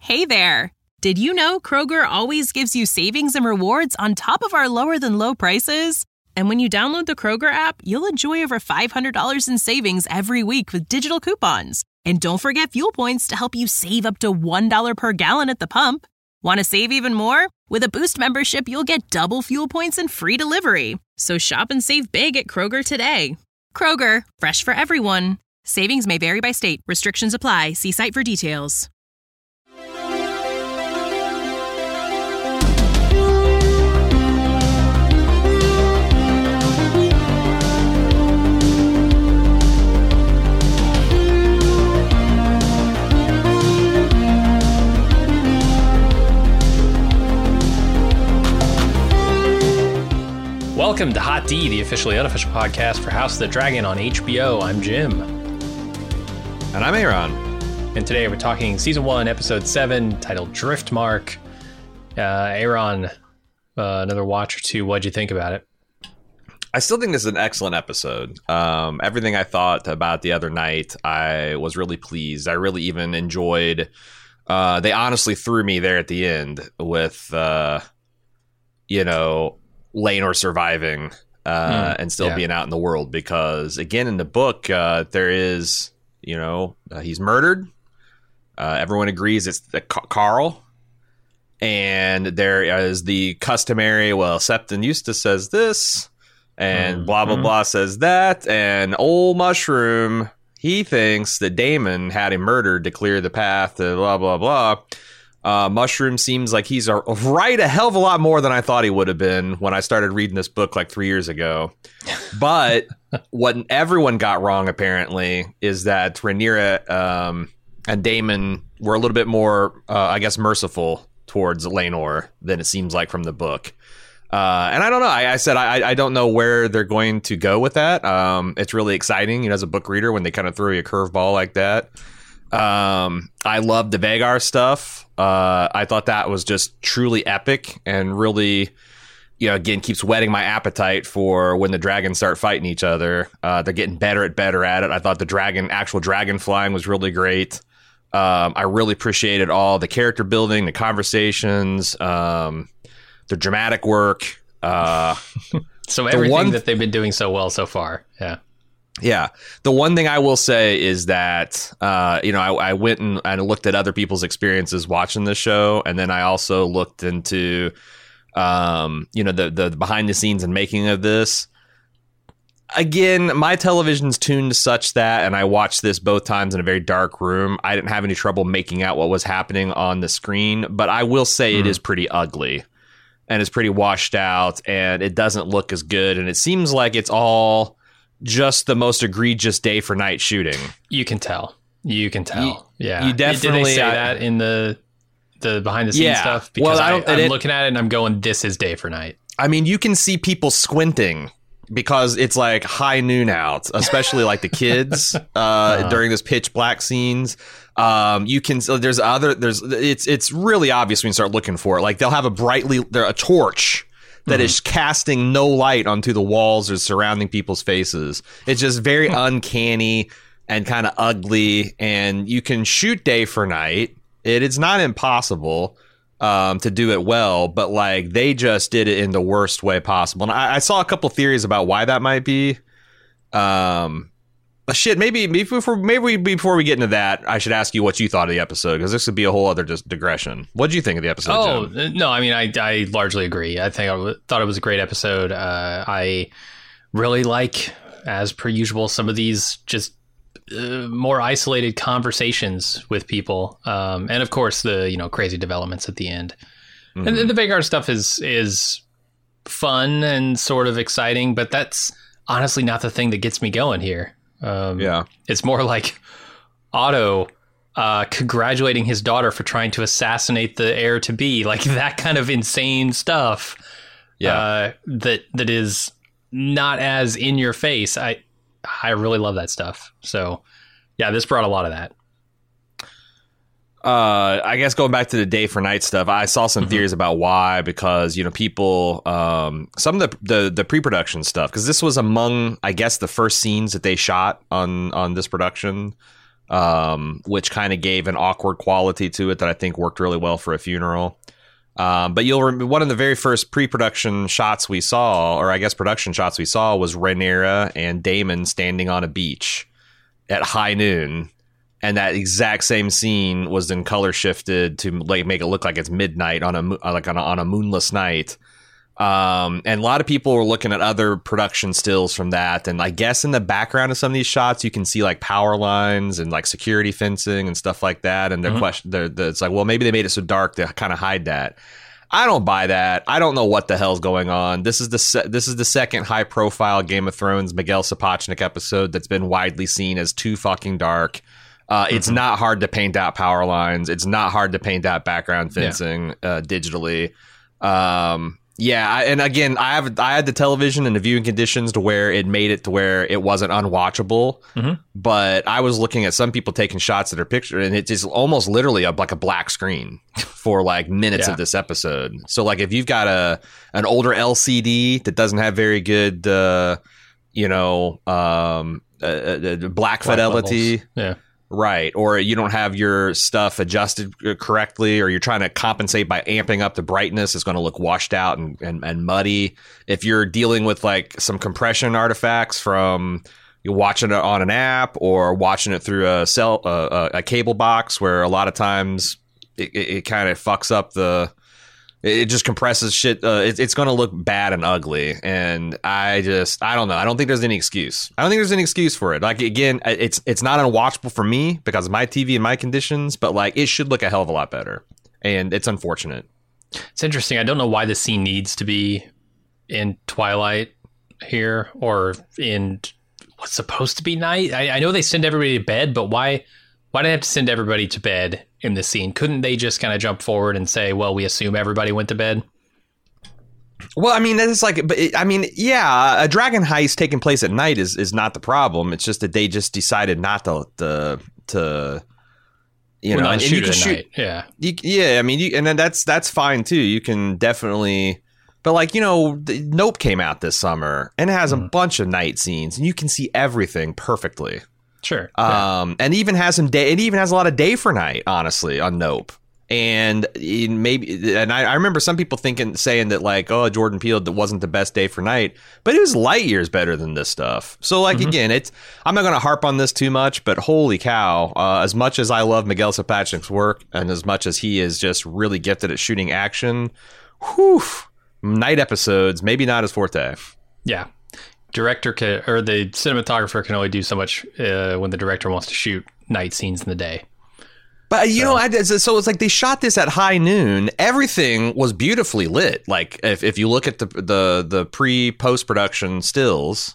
Hey there! Did you know Kroger always gives you savings and rewards on top of our lower-than-low prices? And when you download the Kroger app, you'll enjoy over $500 in savings every week with digital coupons. And don't forget fuel points to help you save up to $1 per gallon at the pump. Want to save even more? With a Boost membership, you'll get double fuel points and free delivery. So shop and save big at Kroger today. Kroger, fresh for everyone. Savings may vary by state. Restrictions apply. See site for details. Welcome to Hot D, the officially unofficial podcast for House of the Dragon on HBO. I'm Jim. And I'm Aaron. And today we're talking Season 1, Episode 7, titled Driftmark. Aaron, another watch or two, what'd you think about it? I still think this is an excellent episode. Everything I thought about the other night, I was really pleased. I really even enjoyed... they honestly threw me there at the end with, Laenor surviving and still being out in the world, because again in the book there is he's murdered, everyone agrees it's Carl, and there is the customary Septon Eustace says this and blah blah blah says that, and old Mushroom, he thinks that Daemon had him murdered to clear the path to blah blah blah. Mushroom seems like he's right a hell of a lot more than I thought he would have been when I started reading this book like 3 years ago. But what everyone got wrong, apparently, is that Rhaenyra and Daemon were a little bit more, merciful towards Laenor than it seems like from the book. And I don't know. I said I don't know where they're going to go with that. It's really exciting, as a book reader, when they kind of throw you a curveball like that. I love the Vhagar stuff. I thought that was just truly epic and really, again, keeps whetting my appetite for when the dragons start fighting each other. They're getting better at it. I thought the actual dragon flying was really great. I really appreciated all the character building, the conversations, the dramatic work. So everything that they've been doing so well so far. Yeah. Yeah. The one thing I will say is that, I went and looked at other people's experiences watching this show. And then I also looked into, the behind the scenes and making of this. Again, my television's tuned such that, and I watched this both times in a very dark room, I didn't have any trouble making out what was happening on the screen. But I will say it is pretty ugly and it's pretty washed out, and it doesn't look as good. And it seems like it's all just the most egregious day for night shooting. You can tell. You definitely... Did they say that in the behind the scenes stuff? Because I'm looking at it and I'm going, this is day for night. I mean, you can see people squinting because it's like high noon out, especially like the kids during this pitch black scenes. It's really obvious when you start looking for it. Like they'll have a torch that is casting no light onto the walls or surrounding people's faces. It's just very uncanny and kind of ugly. And you can shoot day for night. It's not impossible to do it well, but like they just did it in the worst way possible. And I saw a couple theories about why that might be. Maybe before we get into that, I should ask you what you thought of the episode, because this would be a whole other just digression. What did you think of the episode, Jim? No, I mean, I largely agree. I thought it was a great episode. I really like, as per usual, some of these just more isolated conversations with people. And of course, the crazy developments at the end. Mm-hmm. And the Vhagar stuff is fun and sort of exciting, but that's honestly not the thing that gets me going here. It's more like Otto congratulating his daughter for trying to assassinate the heir to be, like that kind of insane stuff. That is not as in your face. I really love that stuff. So yeah, this brought a lot of that. I guess going back to the day for night stuff, I saw some theories about why, because, people, some of the pre-production stuff, because this was among, I guess, the first scenes that they shot on this production. which kind of gave an awkward quality to it that I think worked really well for a funeral. But you'll remember one of the very first pre-production shots we saw, or I guess production shots we saw, was Rhaenyra and Daemon standing on a beach at high noon. And that exact same scene was then color shifted to like make it look like it's midnight on a moonless night. And a lot of people were looking at other production stills from that. And I guess in the background of some of these shots, you can see like power lines and like security fencing and stuff like that. And it's like, well, maybe they made it so dark to kind of hide that. I don't buy that. I don't know what the hell's going on. This is the second high profile Game of Thrones Miguel Sapochnik episode that's been widely seen as too fucking dark. It's not hard to paint out power lines. It's not hard to paint out background fencing digitally. And again, I had the television and the viewing conditions to where it made it to where it wasn't unwatchable. But I was looking at some people taking shots of their picture, and it's just almost literally like a black screen for like minutes of this episode. So like if you've got an older LCD that doesn't have very good, black fidelity, right, or you don't have your stuff adjusted correctly, or you're trying to compensate by amping up the brightness, it's going to look washed out and muddy. If you're dealing with like some compression artifacts from you're watching it on an app or watching it through a cable box, where a lot of times it kind of fucks up it just compresses shit. It's going to look bad and ugly. And I don't know. I don't think there's any excuse. I don't think there's any excuse for it. Like, again, it's not unwatchable for me because of my TV and my conditions, but like it should look a hell of a lot better. And it's unfortunate. It's interesting. I don't know why the scene needs to be in twilight here or in what's supposed to be night. I know they send everybody to bed, but why do they have to send everybody to bed in this scene? Couldn't they just kind of jump forward and say, well, we assume everybody went to bed? Well, I mean, that's like, a dragon heist taking place at night is not the problem. It's just that they just decided not to not shoot at night. Yeah. I mean, and then that's fine too. You can definitely, but like, Nope came out this summer and it has a bunch of night scenes and you can see everything perfectly. Sure. And even has some day. It even has a lot of day for night, honestly, on Nope. And I remember some people saying that like, oh, Jordan Peele, that wasn't the best day for night, but it was light years better than this stuff. So like, again, I'm not going to harp on this too much, but holy cow, as much as I love Miguel Sapochnik's work and as much as he is just really gifted at shooting action, night episodes, maybe not his forte. Yeah. The cinematographer can only do so much when the director wants to shoot night scenes in the day. But so it's like they shot this at high noon. Everything was beautifully lit. Like if you look at the pre-post production stills,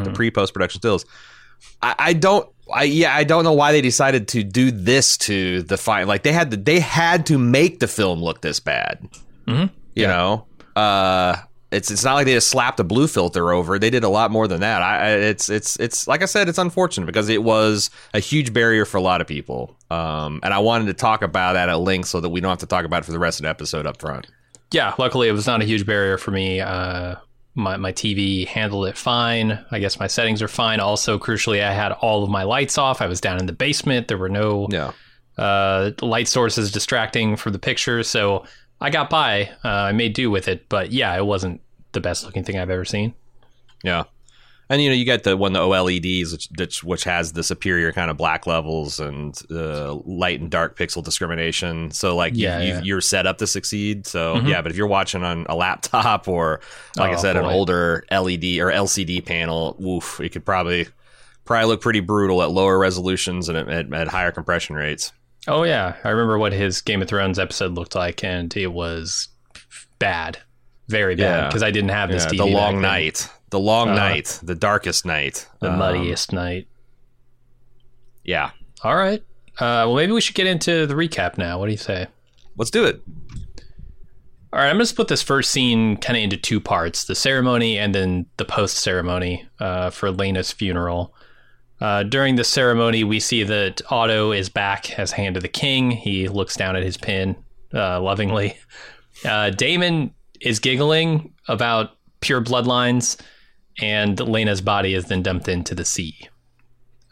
I don't know why they decided to do this to the fight. Like they had to make the film look this bad. You know. It's not like they just slapped a blue filter over. They did a lot more than that. It's like I said, it's unfortunate because it was a huge barrier for a lot of people. And I wanted to talk about that at length so that we don't have to talk about it for the rest of the episode up front. Yeah, luckily it was not a huge barrier for me. My TV handled it fine. I guess my settings are fine. Also, crucially, I had all of my lights off. I was down in the basement. There were no light sources distracting from the picture. So I got by. I made do with it, but yeah, it wasn't the best looking thing I've ever seen. Yeah, and you got the OLEDs, which has the superior kind of black levels and light and dark pixel discrimination. So like you're set up to succeed. So but if you're watching on a laptop or an older LED or LCD panel, it could probably look pretty brutal at lower resolutions and at higher compression rates. Oh, yeah. I remember what his Game of Thrones episode looked like, and it was bad. Very bad, because I didn't have this TV. The long night. The long night. The darkest night. The muddiest night. Yeah. All right. Well, maybe we should get into the recap now. What do you say? Let's do it. All right. I'm going to split this first scene kind of into two parts, the ceremony and then the post-ceremony for Laena's funeral. During the ceremony, we see that Otto is back as Hand of the King. He looks down at his pin lovingly. Daemon is giggling about pure bloodlines, and Laena's body is then dumped into the sea.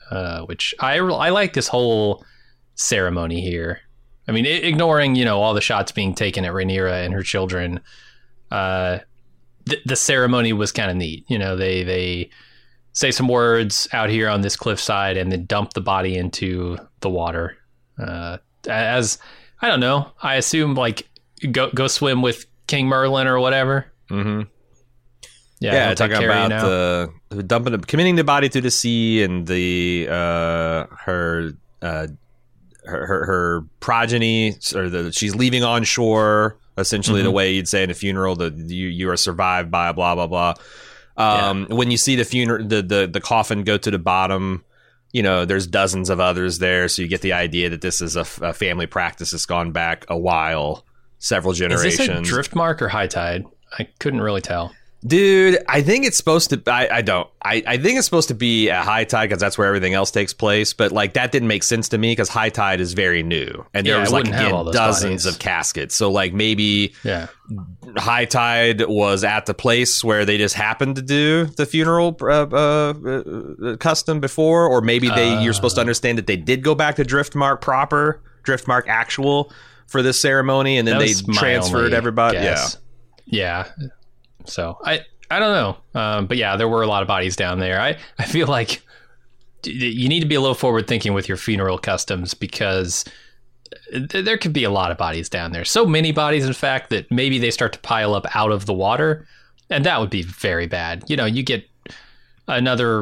which I like this whole ceremony here. I mean, ignoring, all the shots being taken at Rhaenyra and her children, the ceremony was kind of neat. They say some words out here on this cliffside and then dump the body into the water. As, I don't know, I assume like go swim with King Merlin or whatever. Mm-hmm. Yeah, talking about committing the body to the sea and the her progeny, or she's leaving on shore. Essentially, the way you'd say in a funeral, that you are survived by blah blah blah. When you see the funeral, the coffin go to the bottom, there's dozens of others there, so you get the idea that this is a family practice that's gone back a while, several generations. Is this a drift mark or high tide? I couldn't really tell. Dude, I think it's supposed to. I think it's supposed to be at high tide because that's where everything else takes place. But like that didn't make sense to me because high tide is very new, and there was like dozens of caskets. So like maybe high tide was at the place where they just happened to do the funeral custom before, or maybe you're supposed to understand that they did go back to Driftmark proper, Driftmark actual for this ceremony, and then they transferred everybody. Guess. Yeah. So I don't know. But yeah, there were a lot of bodies down there. I feel like you need to be a little forward thinking with your funeral customs because there could be a lot of bodies down there. So many bodies, in fact, that maybe they start to pile up out of the water. And that would be very bad. You get a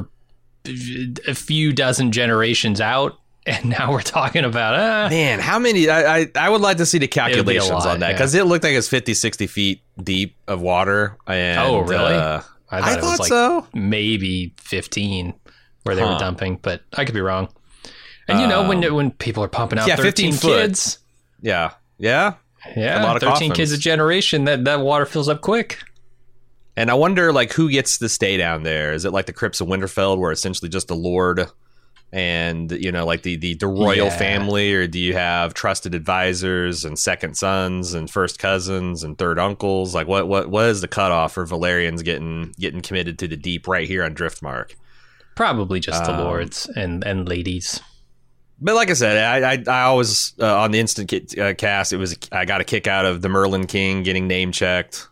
few dozen generations out. And now we're talking about, man, how many? I would like to see the calculations on that because it looked like it's 50, 60 feet deep of water. And, oh, really? I thought so. Maybe 15 where they were dumping, but I could be wrong. And when people are pumping out 13 kids. Yeah. A lot of 13 coffins. Kids a generation, that water fills up quick. And I wonder, like, who gets to stay down there? Is it like the Crypts of Winterfell where essentially just the Lord and like the royal family, or do you have trusted advisors and second sons and first cousins and third uncles? Like what is the cutoff for Valyrians getting committed to the deep right here on Driftmark? Probably just the lords and ladies. But like I said, I always on the instant cast, I got a kick out of the Merlin King getting name checked.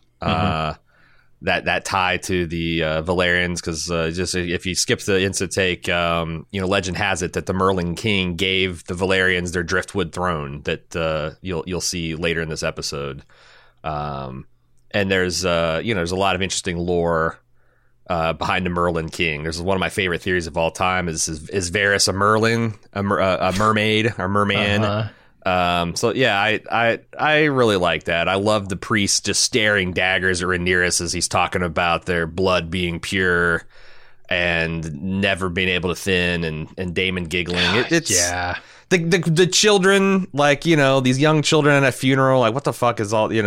That tie to the Valyrians, because just if you skip the instant take, legend has it that the Merlin King gave the Valyrians their driftwood throne that you'll see later in this episode. And there's there's a lot of interesting lore behind the Merlin King. There's one of my favorite theories of all time is Varys a Merlin, a mermaid or merman. So yeah, I really like that. I love the priest just staring daggers at Rhaenyra as he's talking about their blood being pure and never being able to thin, and Daemon giggling. The children, like, these young children at a funeral, like, what the fuck is all,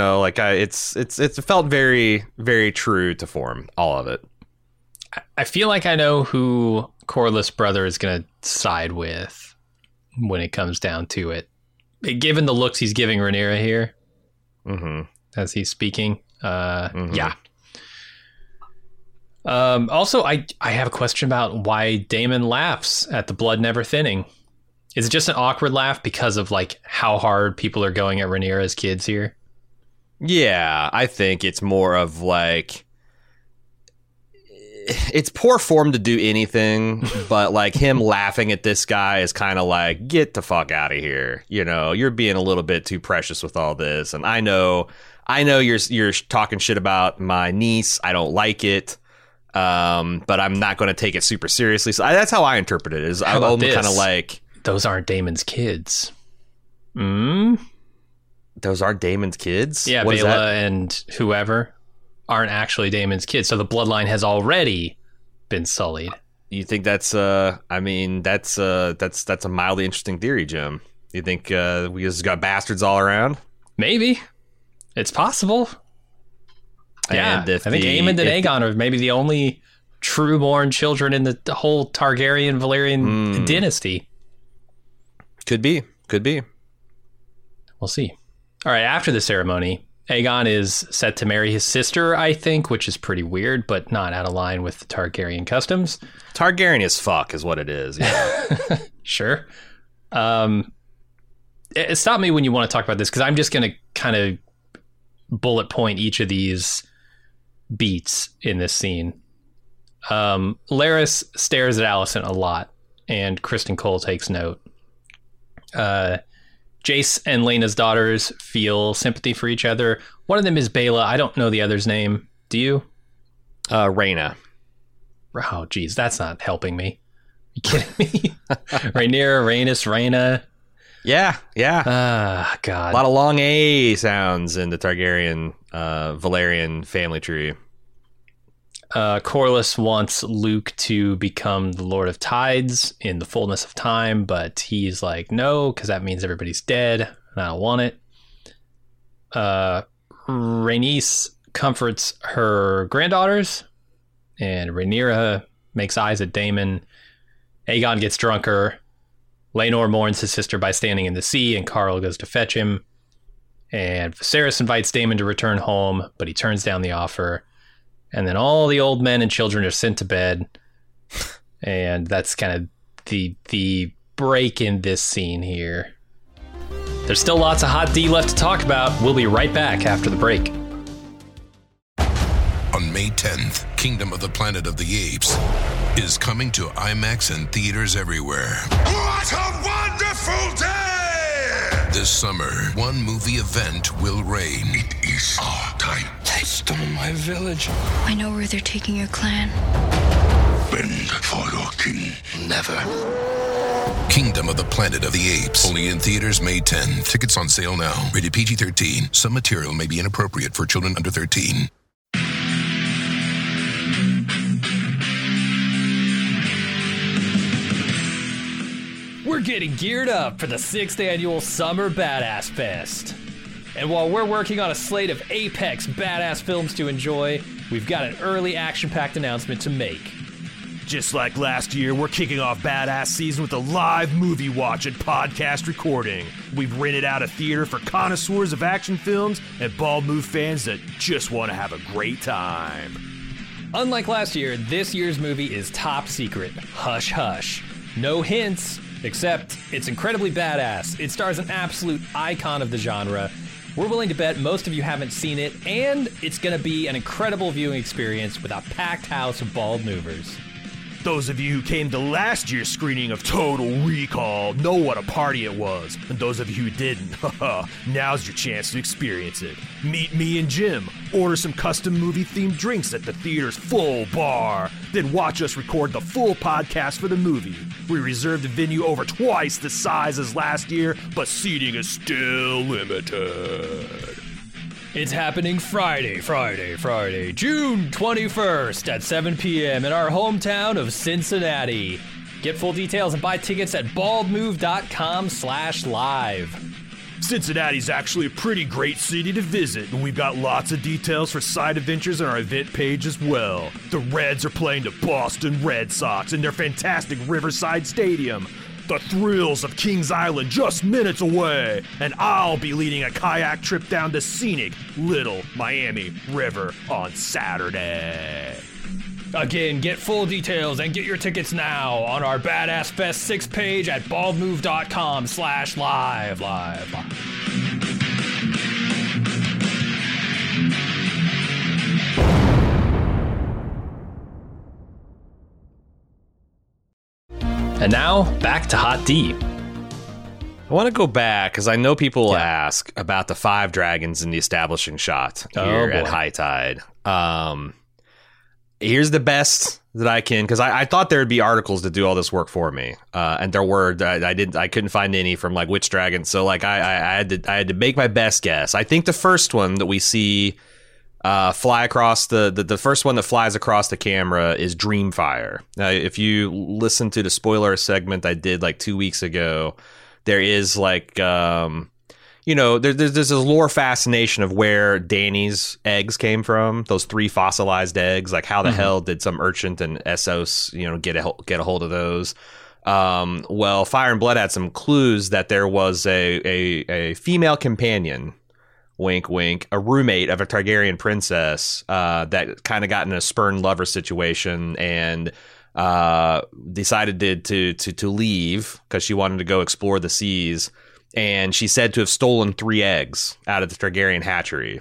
it felt very, very true to form, all of it. I feel like I know who Corlys' brother is going to side with when it comes down to it. Given the looks he's giving Rhaenyra here, as he's speaking, yeah. Also, I have a question about why Daemon laughs at the blood never thinning. Is it just an awkward laugh because of like how hard people are going at Rhaenyra's kids here? Yeah, I think it's more of like, it's poor form to do anything, but like him laughing at this guy is kind of like, get the fuck out of here. You're being a little bit too precious with all this. And I know you're talking shit about my niece. I don't like it. But I'm not going to take it super seriously. So that's how I interpret it. Is I'm kind of like, those aren't Daemon's kids. Those aren't Daemon's kids? Yeah, Baela and whoever aren't actually Daemon's kids, so the bloodline has already been sullied. You think that's that's a mildly interesting theory, Jim? You think we just got bastards all around? Maybe. It's possible. Yeah, I think Aemond and Aegon are maybe the only true-born children in the whole Targaryen-Valyrian dynasty. Could be. We'll see. All right, after the ceremony, Aegon is set to marry his sister, I think, which is pretty weird, but not out of line with the Targaryen customs. Targaryen as fuck is what it is. Yeah. Sure. Stop me when you want to talk about this, because I'm just going to kind of bullet point each of these beats in this scene. Larys stares at Alicent a lot, and Kristen Cole takes note. Jace and Laena's daughters feel sympathy for each other. One of them is Baela. I don't know the other's name. Do you? Rhaena. Oh, geez, that's not helping me. Are you kidding me? Rhaenyra, Rhaena. Yeah. Ah, God. A lot of long A sounds in the Targaryen, Valerian family tree. Corlys wants Luke to become the Lord of Tides in the fullness of time, but he's like, no, because that means everybody's dead, and I don't want it. Rhaenys comforts her granddaughters, and Rhaenyra makes eyes at Daemon. Aegon gets drunker. Laenor mourns his sister by standing in the sea, and Qarl goes to fetch him. And Viserys invites Daemon to return home, but he turns down the offer. And then all the old men and children are sent to bed. And that's kind of the break in this scene here. There's still lots of Hot D left to talk about. We'll be right back after the break. On May 10th, Kingdom of the Planet of the Apes is coming to IMAX and theaters everywhere. What a wonderful day! This summer, one movie event will reign. It is our time. They stole my village. I know where they're taking your clan. Bend for your king. Never. Kingdom of the Planet of the Apes. Only in theaters May 10. Tickets on sale now. Rated PG-13. Some material may be inappropriate for children under 13. We're getting geared up for the 6th annual Summer Badass Fest. And while we're working on a slate of apex badass films to enjoy, we've got an early action-packed announcement to make. Just like last year, we're kicking off Badass Season with a live movie watch and podcast recording. We've rented out a theater for connoisseurs of action films and Bald Move fans that just want to have a great time. Unlike last year, this year's movie is top secret. Hush hush. No hints, except it's incredibly badass. It stars an absolute icon of the genre. We're willing to bet most of you haven't seen it, and it's going to be an incredible viewing experience with a packed house of bald movers. Those of you who came to last year's screening of Total Recall know what a party it was. And those of you who didn't, now's your chance to experience it. Meet me and Jim, order some custom movie-themed drinks at the theater's full bar, then watch us record the full podcast for the movie. We reserved a venue over twice the size as last year, but seating is still limited. It's happening Friday, June 21st at 7 p.m. in our hometown of Cincinnati. Get full details and buy tickets at baldmove.com/live. Cincinnati's actually a pretty great city to visit, and we've got lots of details for side adventures on our event page as well. The Reds are playing the Boston Red Sox in their fantastic Riverside Stadium. The thrills of Kings Island just minutes away, and I'll be leading a kayak trip down the scenic Little Miami River on Saturday. Again, get full details and get your tickets now on our Badass Fest 6 page at baldmove.com/live. And now, back to Hot D. I want to go back because I know people will ask about the 5 dragons in the establishing shot here at High Tide. Here's the best that I can, because I thought there would be articles to do all this work for me, and there were. I couldn't find any from like which dragon, so like I had to make my best guess. I think the first one that we see fly across the first one that flies across the camera is Dreamfire. Now, if you listen to the spoiler segment I did like 2 weeks ago, there is like there's this lore fascination of where Dany's eggs came from, those 3 fossilized eggs. Like how the hell did some urchin and Essos get a hold of those? Well, Fire and Blood had some clues that there was a female companion wink, wink, a roommate of a Targaryen princess that kind of got in a spurned lover situation and decided to leave because she wanted to go explore the seas. And she's said to have stolen 3 eggs out of the Targaryen hatchery.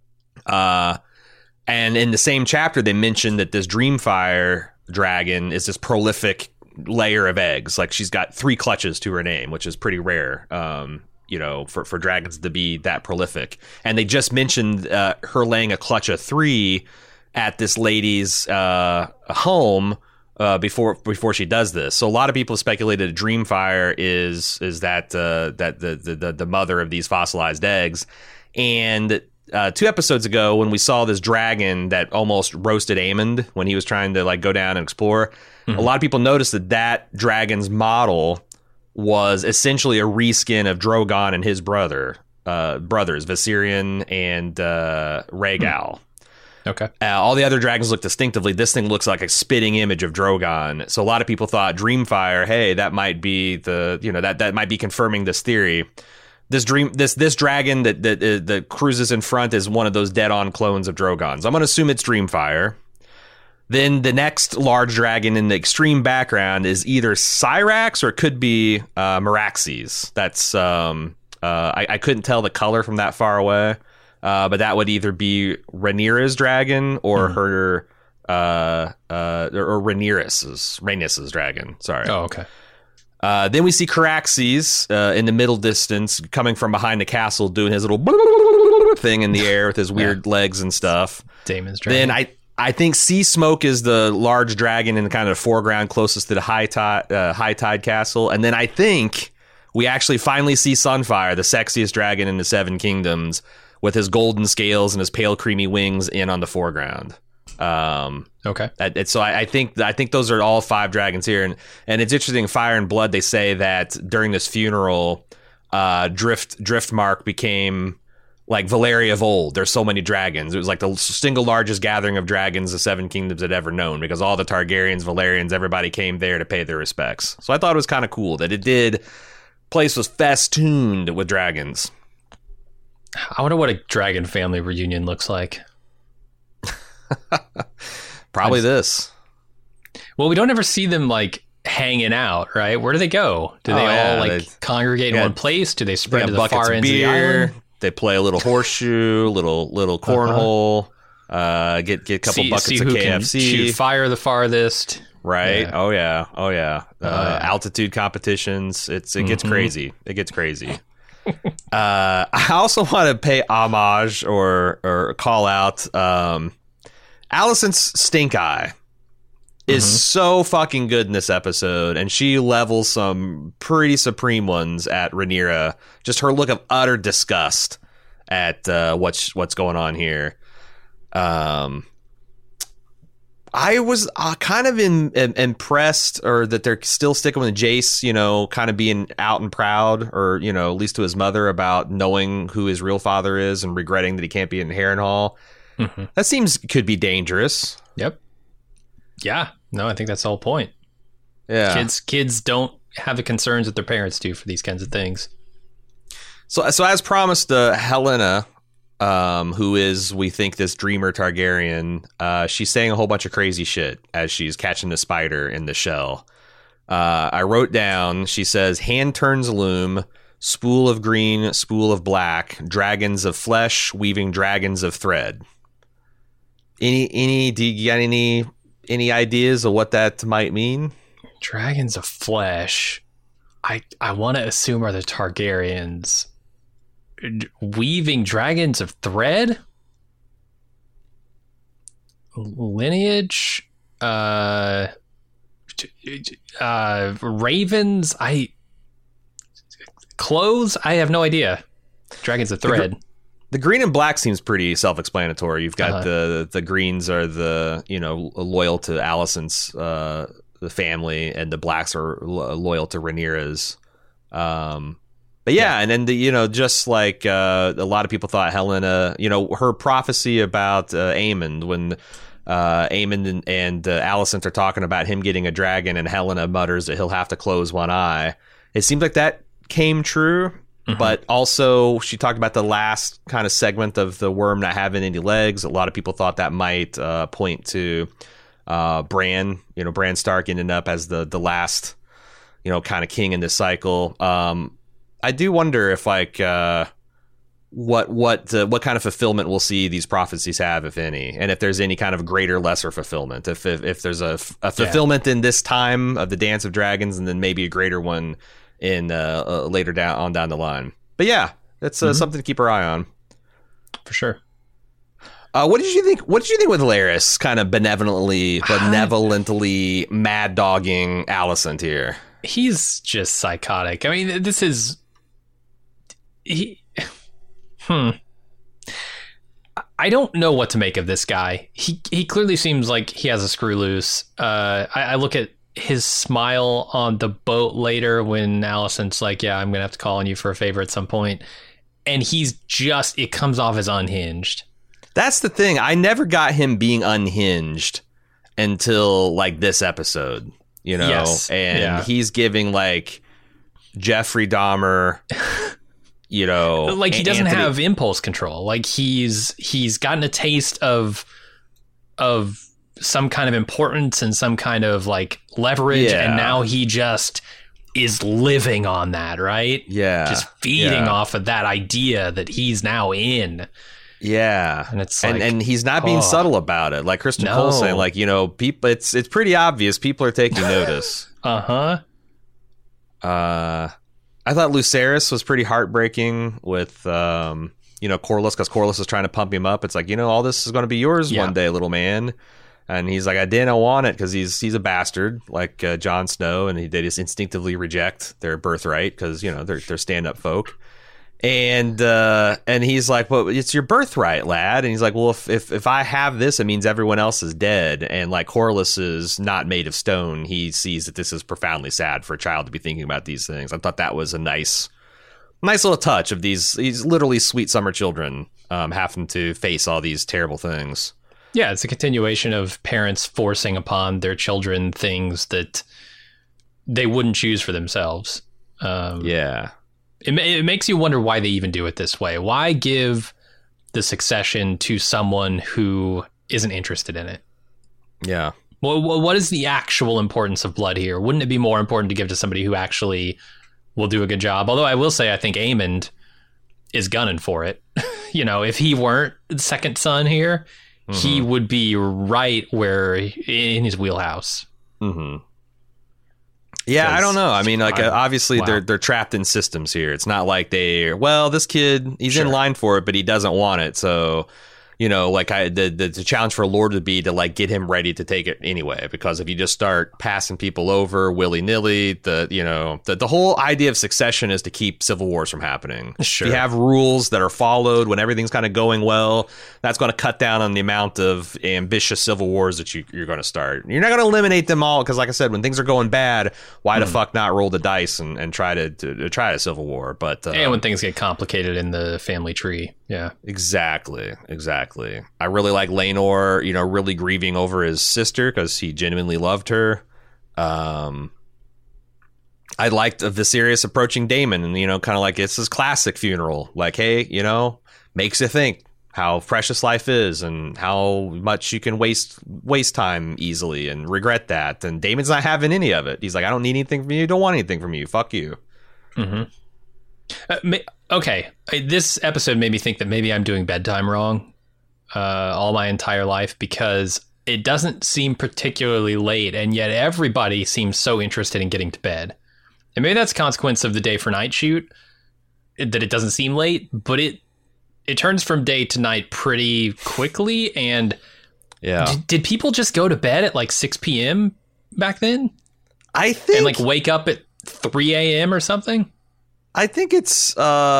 And in the same chapter, they mentioned that this Dreamfire dragon is this prolific layer of eggs. Like she's got 3 clutches to her name, which is pretty rare, for dragons to be that prolific. And they just mentioned her laying a clutch of 3 at this lady's home before she does this. So a lot of people speculated Dreamfire is that the mother of these fossilized eggs. And 2 episodes ago, when we saw this dragon that almost roasted Aemond when he was trying to go down and explore, a lot of people noticed that dragon's model was essentially a reskin of Drogon and his brothers, Viserion and Rhaegal. Okay. All the other dragons look distinctively. This thing looks like a spitting image of Drogon. So a lot of people thought Dreamfire, hey, that might be that might be confirming this theory. This dragon that cruises in front is one of those dead-on clones of Drogon. So I'm going to assume it's Dreamfire. Then the next large dragon in the extreme background is either Syrax or it could be Meraxes. That's I couldn't tell the color from that far away. But that would either be Rhaenyra's dragon or her or Rhaenys's dragon. Sorry. Oh, okay. Then we see Caraxes in the middle distance coming from behind the castle doing his little thing in the air with his weird legs and stuff. Daemon's dragon. Then I think Sea Smoke is the large dragon in the kind of foreground closest to the High Tide Castle. And then I think we actually finally see Sunfire, the sexiest dragon in the 7 Kingdoms, with his golden scales and his pale creamy wings in on the foreground. Okay. So I think those are all 5 dragons here. And it's interesting, Fire and Blood, they say that during this funeral, Driftmark became like Valyria of old. There's so many dragons. It was like the single largest gathering of dragons the 7 Kingdoms had ever known, because all the Targaryens, Valyrians, everybody came there to pay their respects. So I thought it was kind of cool that place was festooned with dragons. I wonder what a dragon family reunion looks like. Probably this. Well, we don't ever see them hanging out, right? Where do they go? Do they all congregate in one place? Do they spread to the far ends of the island? They play a little horseshoe, little cornhole. Get a couple buckets of KFC. Can shoot fire the farthest. Right. Yeah. Oh yeah. Altitude competitions. It gets crazy. It gets crazy. I also want to pay homage or call out Alicent's stink eye is so fucking good in this episode, and she levels some pretty supreme ones at Rhaenyra. Just her look of utter disgust at what's going on here. I was kind of impressed, or that they're still sticking with Jace, kind of being out and proud, or, at least to his mother, about knowing who his real father is and regretting that he can't be in Harrenhal. That could be dangerous. Yep. Yeah. No, I think that's the whole point. Yeah. Kids don't have the concerns that their parents do for these kinds of things. So as promised, Helena, who is, we think, this dreamer Targaryen, she's saying a whole bunch of crazy shit as she's catching the spider in the shell. I wrote down, she says, hand turns loom, spool of green, spool of black, dragons of flesh, weaving dragons of thread. Do you got any ideas of what that might mean? Dragons of flesh. I want to assume are the Targaryens. Weaving dragons of thread? Lineage? Ravens? Clothes? I have no idea. Dragons of thread. The green and black seems pretty self-explanatory. You've got the greens are the, loyal to Alicent's the family, and the blacks are loyal to Rhaenyra's. But yeah, and then just like a lot of people thought Helena, her prophecy about Aemond, when Aemond and Alicent are talking about him getting a dragon, and Helena mutters that he'll have to close one eye. It seems like that came true. But also, she talked about the last kind of segment of the worm not having any legs. A lot of people thought that might point to Bran. Bran Stark ended up as the last, kind of king in this cycle. I do wonder if what kind of fulfillment we'll see these prophecies have, if any, and if there's any kind of greater, lesser fulfillment. If there's a fulfillment in this time of the Dance of Dragons, and then maybe a greater one in later down the line. But yeah, that's something to keep our eye on for sure. What did you think with Larys kind of benevolently mad dogging Alicent here? He's just psychotic. I mean, this is I don't know what to make of this guy. He clearly seems like he has a screw loose. I look at his smile on the boat later when Alicent's like, yeah, I'm gonna have to call on you for a favor at some point, and it comes off as unhinged. That's the thing. I never got him being unhinged until like this episode, Yes. And he's giving like Jeffrey Dahmer, like he doesn't have impulse control. Like he's gotten a taste of some kind of importance and some kind of like leverage, and now he just is living on that, right? Yeah, just feeding off of that idea that he's now in. Yeah, and it's like, and he's not being subtle about it. Like Kristen Cole saying, like, people, it's pretty obvious. People are taking notice. I thought Lucerys was pretty heartbreaking with Corlys, because Corlys is trying to pump him up. It's like, all this is going to be yours one day, little man. And he's like, I didn't want it, because he's a bastard like Jon Snow, and they just instinctively reject their birthright because they're stand-up folk. And he's like, well, it's your birthright, lad. And he's like, well, if I have this, it means everyone else is dead. And like Corlys is not made of stone. He sees that this is profoundly sad for a child to be thinking about these things. I thought that was a nice little touch of these literally sweet summer children having to face all these terrible things. Yeah, it's a continuation of parents forcing upon their children things that they wouldn't choose for themselves. Yeah. It makes you wonder why they even do it this way. Why give the succession to someone who isn't interested in it? Yeah. Well, what is the actual importance of blood here? Wouldn't it be more important to give to somebody who actually will do a good job? Although I will say, I think Aemond is gunning for it. If he weren't the second son here, he would be right where in his wheelhouse. Mm-hmm. Yeah, I don't know. I mean, like, obviously they're trapped in systems here. It's not like this kid, he's in line for it, but he doesn't want it. So, like the challenge for a lord would be to like get him ready to take it anyway. Because if you just start passing people over willy nilly, the whole idea of succession is to keep civil wars from happening. Sure. If you have rules that are followed when everything's kind of going well, that's going to cut down on the amount of ambitious civil wars that you're going to start. You're not going to eliminate them all because, like I said, when things are going bad, why the fuck not roll the dice and try a civil war? But and when things get complicated in the family tree, yeah, exactly. I really like Laenor, really grieving over his sister because he genuinely loved her. I liked Viserys approaching Daemon and, kind of like it's his classic funeral. Like, hey, makes you think how precious life is and how much you can waste time easily and regret that. And Daemon's not having any of it. He's like, I don't need anything from you. Don't want anything from you. Fuck you. Mm-hmm. Okay. This episode made me think that maybe I'm doing bedtime wrong all my entire life, because it doesn't seem particularly late, and yet everybody seems so interested in getting to bed. And maybe that's a consequence of the day for night shoot, that it doesn't seem late, but it turns from day to night pretty quickly. And did people just go to bed at like 6 p.m. back then? I think, and like wake up at 3 a.m. or something? I think it's,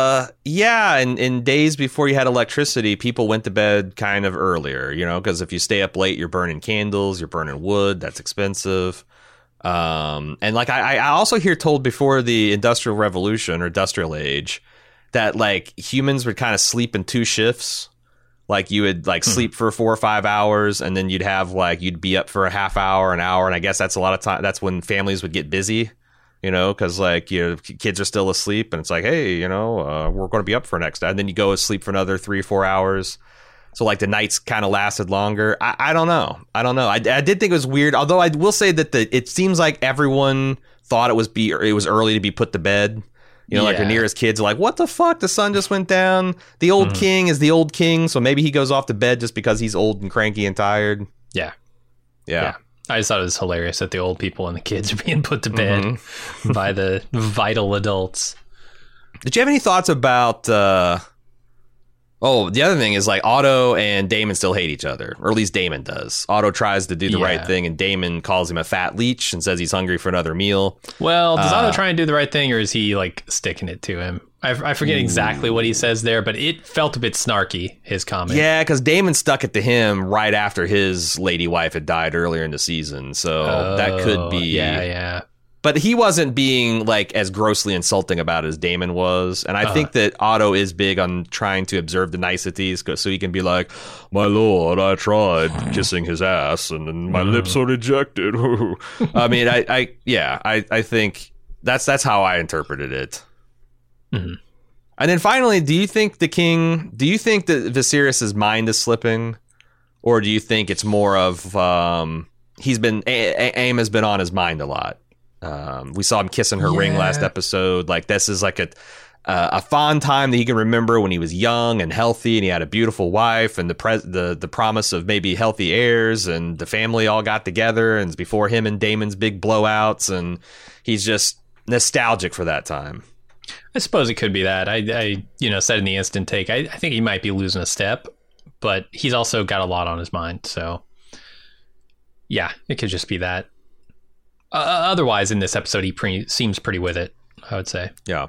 in days before you had electricity, people went to bed kind of earlier, because if you stay up late, you're burning candles, you're burning wood, that's expensive. And like, I also hear told before the Industrial Revolution or Industrial Age that like humans would kind of sleep in 2 shifts. Like you would like sleep for 4 or 5 hours, and then you'd be up for a half hour, an hour. And I guess that's a lot of time. That's when families would get busy. you know, because like, you know, kids are still asleep and it's like, hey, you know, we're going to be up for next. And then you go asleep for another 3 or 4 hours. So like the nights kind of lasted longer. I don't know. I did think it was weird. Although I will say that it seems like everyone thought it was early to be put to bed. You know, like Rhaenyra's kids are like, what the fuck? The sun just went down. The old king is the old king. So maybe he goes off to bed just because he's old and cranky and tired. Yeah. I just thought it was hilarious that the old people and the kids are being put to bed by the vital adults. Did you have any thoughts about... the other thing is like Otto and Daemon still hate each other, or at least Daemon does. Otto tries to do the right thing and Daemon calls him a fat leech and says he's hungry for another meal. Well, does Otto try and do the right thing, or is he like sticking it to him? I forget exactly what he says there, but it felt a bit snarky, his comment. Yeah, because Daemon stuck it to him right after his lady wife had died earlier in the season. So that could be... Yeah. But he wasn't being like as grossly insulting about it as Daemon was. And I think that Otto is big on trying to observe the niceties so he can be like, my lord, I tried kissing his ass and my lips are rejected. I mean, I think that's how I interpreted it. Mm-hmm. And then finally, do you think that Viserys' mind is slipping? Or do you think it's more of aim has been on his mind a lot? We saw him kissing her ring last episode. Like, this is like a fond time that he can remember when he was young and healthy and he had a beautiful wife and the promise of maybe healthy heirs, and the family all got together, and it's before him and Daemon's big blowouts, and he's just nostalgic for that time. I suppose it could be that. I said in the instant take, I think he might be losing a step, but he's also got a lot on his mind. So yeah, it could just be that. Otherwise, in this episode, he seems pretty with it, I would say. Yeah.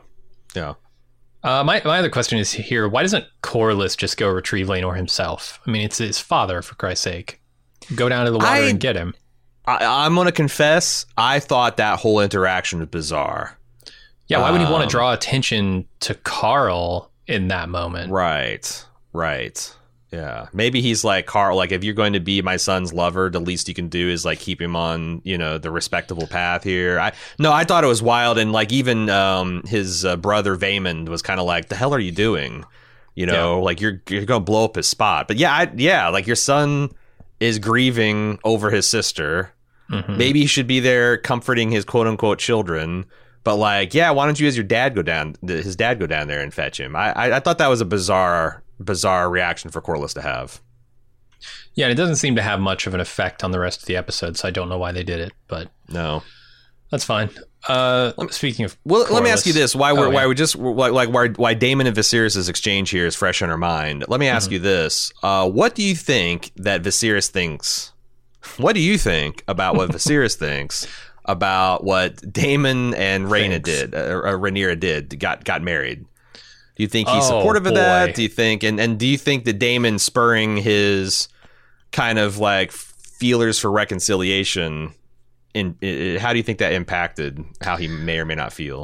My other question is here: why doesn't Corlys just go retrieve Laenor himself? I mean, it's his father, for Christ's sake. Go down to the water and get him. I'm going to confess, I thought that whole interaction was bizarre. Yeah, why would he want to draw attention to Carl in that moment? Right. Yeah, maybe he's like, Carl, like, if you're going to be my son's lover, the least you can do is like keep him on, the respectable path here. I thought it was wild, and like even his brother Vaemond was kind of like, the hell are you doing? Like you're gonna blow up his spot. But like your son is grieving over his sister. Mm-hmm. Maybe he should be there comforting his quote unquote children. But like, why don't you as his dad go down there and fetch him? I thought that was a bizarre reaction for Corlys to have. Yeah, and it doesn't seem to have much of an effect on the rest of the episode, so I don't know why they did it, but no, that's fine. Speaking of, let me ask you this: why Daemon and Viserys' exchange here is fresh in our mind. Let me ask you this: what do you think that Viserys thinks? What do you think about what Viserys thinks about what Daemon and Rhaenyra did? Got married. Do you think he's supportive of that? Do you think, and do you think that Daemon spurring his kind of like feelers for reconciliation, how do you think that impacted how he may or may not feel?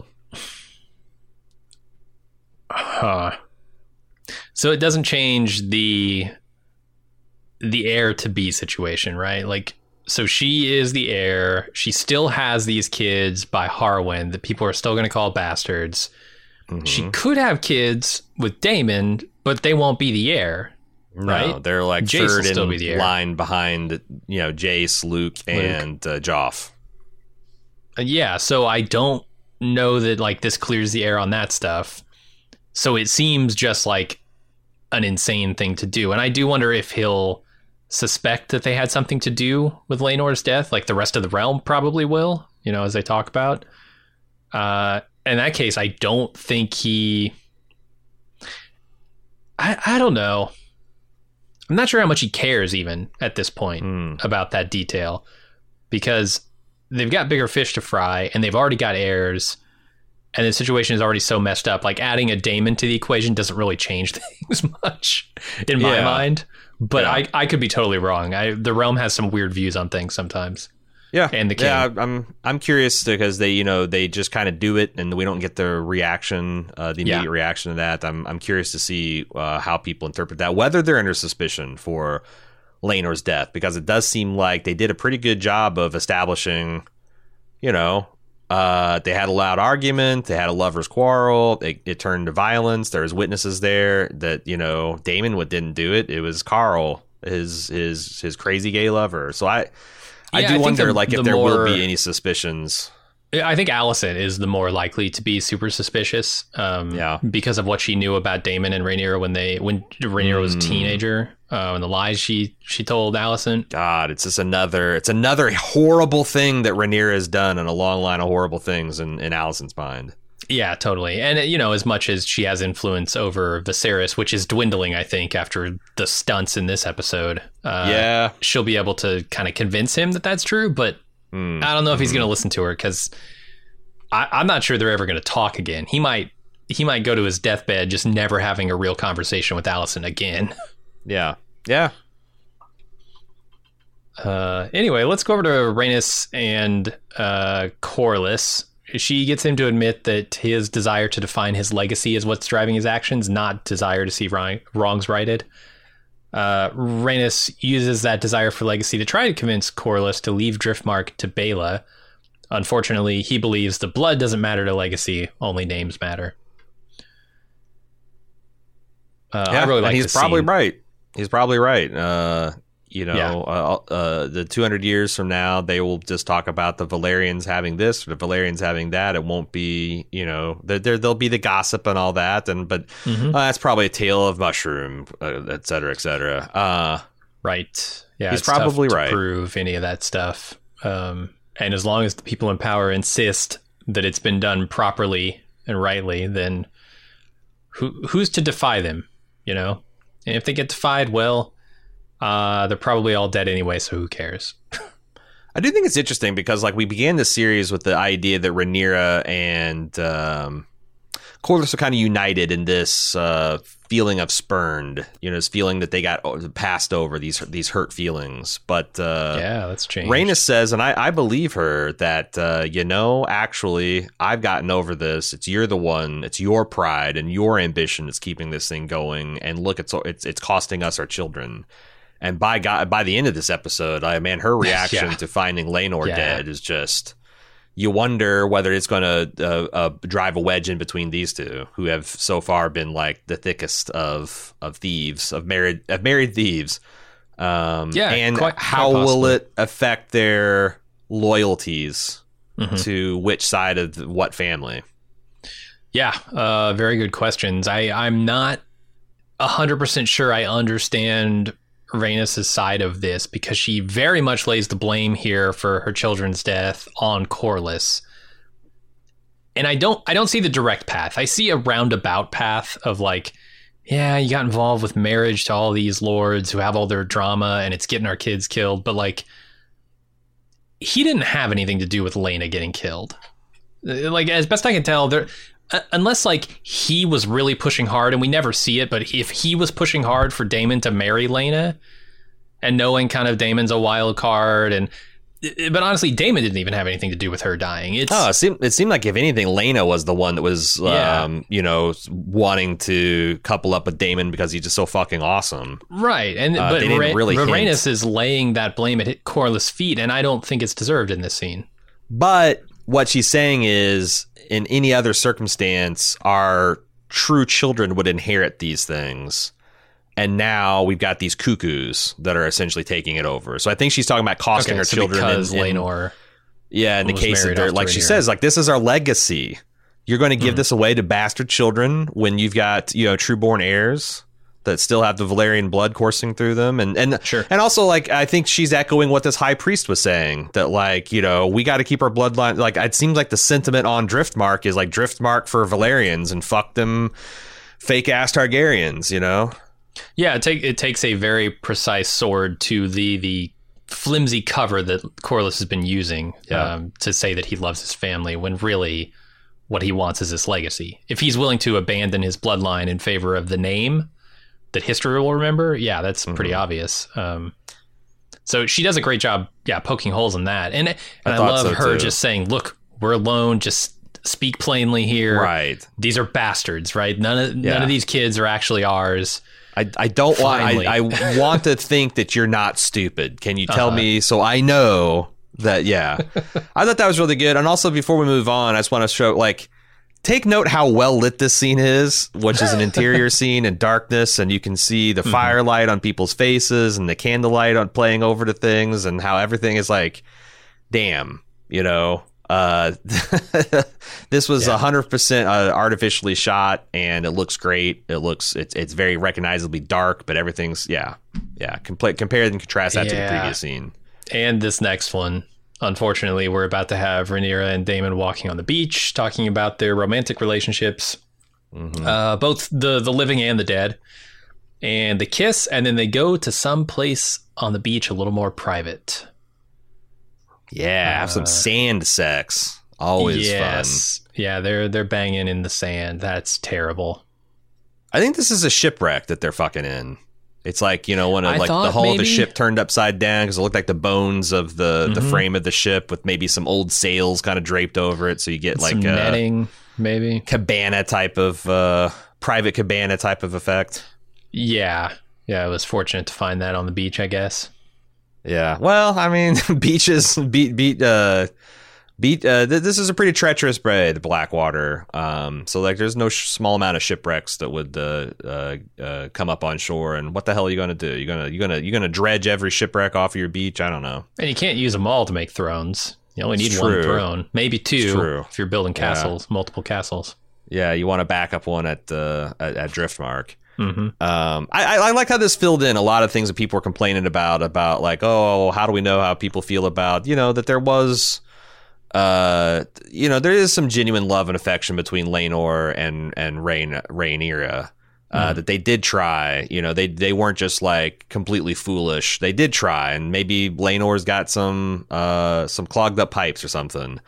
So it doesn't change the heir to be situation, right? Like, so she is the heir. She still has these kids by Harwin that people are still going to call bastards. Mm-hmm. She could have kids with Daemon, but they won't be the heir, right? No, they're like Jace third in line behind, Jace, Luke, and Joff. Yeah, so I don't know that like this clears the air on that stuff. So it seems just like an insane thing to do, and I do wonder if he'll suspect that they had something to do with Laenor's death, like the rest of the realm probably will, as they talk about. In that case, I don't think I don't know. I'm not sure how much he cares even at this point about that detail, because they've got bigger fish to fry and they've already got heirs, and the situation is already so messed up. Like, adding a Daemon to the equation doesn't really change things much in my mind, but I could be totally wrong. The realm has some weird views on things sometimes. Yeah, and the king. Yeah, I'm curious because they just kind of do it, and we don't get the reaction, the immediate reaction to that. I'm curious to see how people interpret that, whether they're under suspicion for Laenor's death, because it does seem like they did a pretty good job of establishing, They had a loud argument. They had a lover's quarrel. It turned to violence. There was witnesses there that, Damon didn't do it. It was Carl, his crazy gay lover. So I do wonder if there will be any suspicions. I think Alicent is the more likely to be super suspicious. Because of what she knew about Damon and Rhaenyra when Rhaenyra was a teenager, and the lies she told Alicent. God, it's another horrible thing that Rhaenyra has done, in a long line of horrible things in Alicent's mind. Yeah, totally. And as much as she has influence over Viserys, which is dwindling, I think, after the stunts in this episode. She'll be able to kind of convince him that that's true, but I don't know if he's going to listen to her, because I'm not sure they're ever going to talk again. He might go to his deathbed just never having a real conversation with Alicent again. Yeah. Anyway, let's go over to Rhaenys and Corlys. She gets him to admit that his desire to define his legacy is what's driving his actions, not desire to see wrongs righted. Rhaenys uses that desire for legacy to try to convince Corlys to leave Driftmark to Baela. Unfortunately, he believes the blood doesn't matter to legacy, only names matter. I really like he's probably scene. right. He's probably right. The 200 years from now, they will just talk about the Valyrians having this, or the Valyrians having that. It won't be, there'll be the gossip and all that. But that's probably a tale of mushroom, et cetera, et cetera. Right. Yeah. He's probably right. To prove any of that stuff. And as long as the people in power insist that it's been done properly and rightly, then who's to defy them? And if they get defied, well, they're probably all dead anyway, so who cares? I do think it's interesting because, we began this series with the idea that Rhaenyra and Corlys are kind of united in this feeling of spurned, this feeling that they got passed over, these hurt feelings. But that's changed. Rhaenys says, and I believe her, that actually I've gotten over this. It's your pride and your ambition that's keeping this thing going. And look, it's costing us our children. And by the end of this episode, her reaction to finding Laenor dead is just, you wonder whether it's going to drive a wedge in between these two, who have so far been the thickest of thieves, of married thieves. And how will it affect their loyalties to which side of what family? Yeah, very good questions. I'm not 100% sure I understand Rhaenys' side of this, because she very much lays the blame here for her children's death on Corlys. And I don't see the direct path. I see a roundabout path of you got involved with marriage to all these lords who have all their drama and it's getting our kids killed. But he didn't have anything to do with Laena getting killed. As best I can tell, unless he was really pushing hard, and we never see it, but if he was pushing hard for Daemon to marry Laena, and knowing kind of Daemon's a wild card, but honestly, Daemon didn't even have anything to do with her dying. It seemed like, if anything, Laena was the one that was wanting to couple up with Daemon because he's just so fucking awesome, right? And but Rhaenys is laying that blame at Corlys' feet, and I don't think it's deserved in this scene. But what she's saying is, in any other circumstance, our true children would inherit these things. And now we've got these cuckoos that are essentially taking it over. So I think she's talking about costing her children. Because Laenor in the case of their, she says, this is our legacy. You're going to give this away to bastard children when you've got, true-born heirs that still have the Valyrian blood coursing through them. And sure. And also, I think she's echoing what this high priest was saying, that, we got to keep our bloodline. It seems like the sentiment on Driftmark is Driftmark for Valyrians and fuck them fake-ass Targaryens, Yeah, it takes a very precise sword to the flimsy cover that Corlys has been using to say that he loves his family, when really what he wants is his legacy. If he's willing to abandon his bloodline in favor of the name that history will remember, that's pretty obvious. So she does a great job, poking holes in that. And I love her just saying, look, we're alone, just speak plainly here. Right. These are bastards, right? None of these kids are actually ours. I don't want. I want to think that you're not stupid. Can you tell me so I know I thought that was really good. And also, before we move on, I just want to show, like, take note how well lit this scene is, which is an interior scene in darkness, and you can see the firelight on people's faces and the candlelight on playing over the things, and how everything is like, damn, you know. This was 100% artificially shot, and it looks great. It's very recognizably dark, but everything's compare and contrast that to the previous scene. And this next one, unfortunately, we're about to have Rhaenyra and Daemon walking on the beach, talking about their romantic relationships, both the living and the dead, and they kiss, and then they go to some place on the beach a little more private. Yeah, have some sand sex. Always fun. Yeah, they're banging in the sand. That's terrible. I think this is a shipwreck that they're fucking in. It's like, you know, when the hull of a ship turned upside down, because it looked like the bones of the frame of the ship with maybe some old sails kind of draped over it. So you get like some netting, maybe cabana type of private cabana type of effect. Yeah, I was fortunate to find that on the beach, I guess. Yeah, well, I mean, beaches this is a pretty treacherous bay, the Blackwater. So like, there's no small amount of shipwrecks that would come up on shore. And what the hell are you gonna do? You're gonna dredge every shipwreck off of your beach? I don't know. And you can't use them all to make thrones. You only need one throne, maybe two, if you're building castles, multiple castles. Yeah, you want to back up one at Driftmark. I like how this filled in a lot of things that people were complaining about like, oh, how do we know how people feel about, you know, that there was, you know, there is some genuine love and affection between Laenor and Rhaenyra, that they did try, you know, they weren't just like completely foolish. They did try, and maybe Laenor's got some clogged up pipes or something.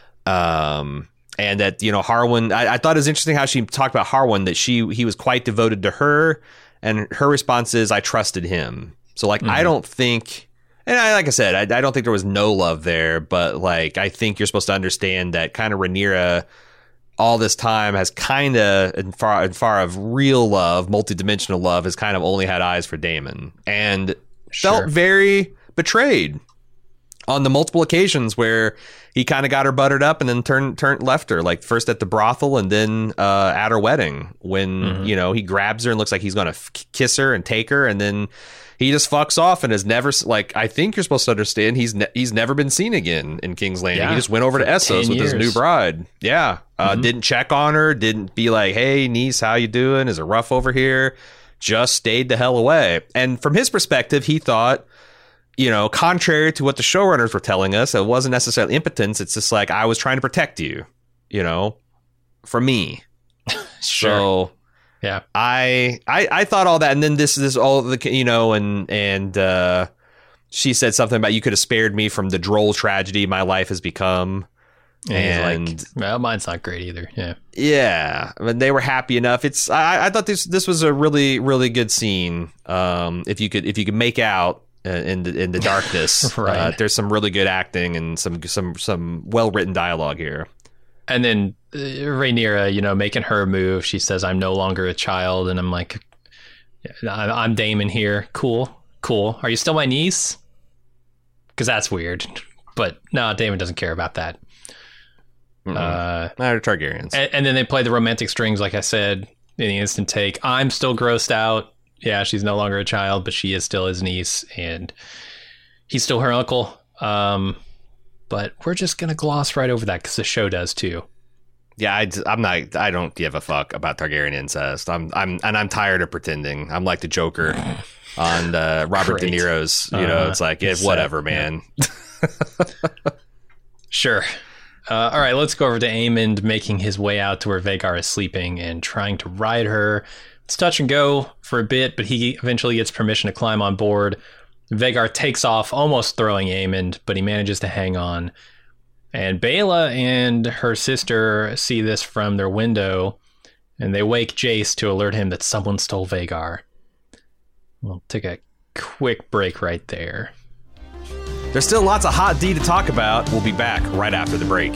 And that, you know, Harwin, I thought it was interesting how she talked about Harwin, that he was quite devoted to her, and her response is, I trusted him. So, like, I don't think, and like I said, I don't think there was no love there, but, like, I think you're supposed to understand that kind of Rhaenyra all this time has kind of, in far of real love, multidimensional love, has kind of only had eyes for Daemon, and felt very betrayed on the multiple occasions where he kind of got her buttered up and then turned left her, like first at the brothel and then at her wedding, when you know, he grabs her and looks like he's gonna kiss her and take her, and then he just fucks off and has never, like, I think you're supposed to understand, he's never been seen again in King's Landing. He just went over to Essos with his new bride. Didn't check on her, didn't be like, hey niece, how you doing, is it rough over here? Just stayed the hell away. And from his perspective, he thought, you know, contrary to what the showrunners were telling us, it wasn't necessarily impotence. It's just like, I was trying to protect you, you know, from me. So yeah, I thought all that. And then this is all the, you know, and she said something about, you could have spared me from the droll tragedy my life has become. And like, well, mine's not great either. Yeah. I mean, they were happy enough. I thought this was a really, really good scene. If you could make out in the darkness, right. There's some really good acting and some well-written dialogue here. And then Rhaenyra, you know, making her move, she says, I'm no longer a child, and I'm like, I'm Daemon here. Cool. Are you still my niece? Because that's weird. But no, Daemon doesn't care about that. Not Targaryens. And then they play the romantic strings, like I said, in the instant take. I'm still grossed out. Yeah, she's no longer a child, but she is still his niece, and he's still her uncle. But we're just gonna gloss right over that because the show does too. Yeah, I don't give a fuck about Targaryen incest. I'm tired of pretending. I'm like the Joker on Robert De Niro's. You know, it's like, whatever, man. Sure. All right, let's go over to Aemond making his way out to where Vhagar is sleeping and trying to ride her. It's touch and go for a bit, but he eventually gets permission to climb on board. Vhagar takes off, almost throwing Aemond, but he manages to hang on. And Baela and her sister see this from their window, and they wake Jace to alert him that someone stole Vhagar. We'll take a quick break right there. There's still lots of Hot D to talk about. We'll be back right after the break.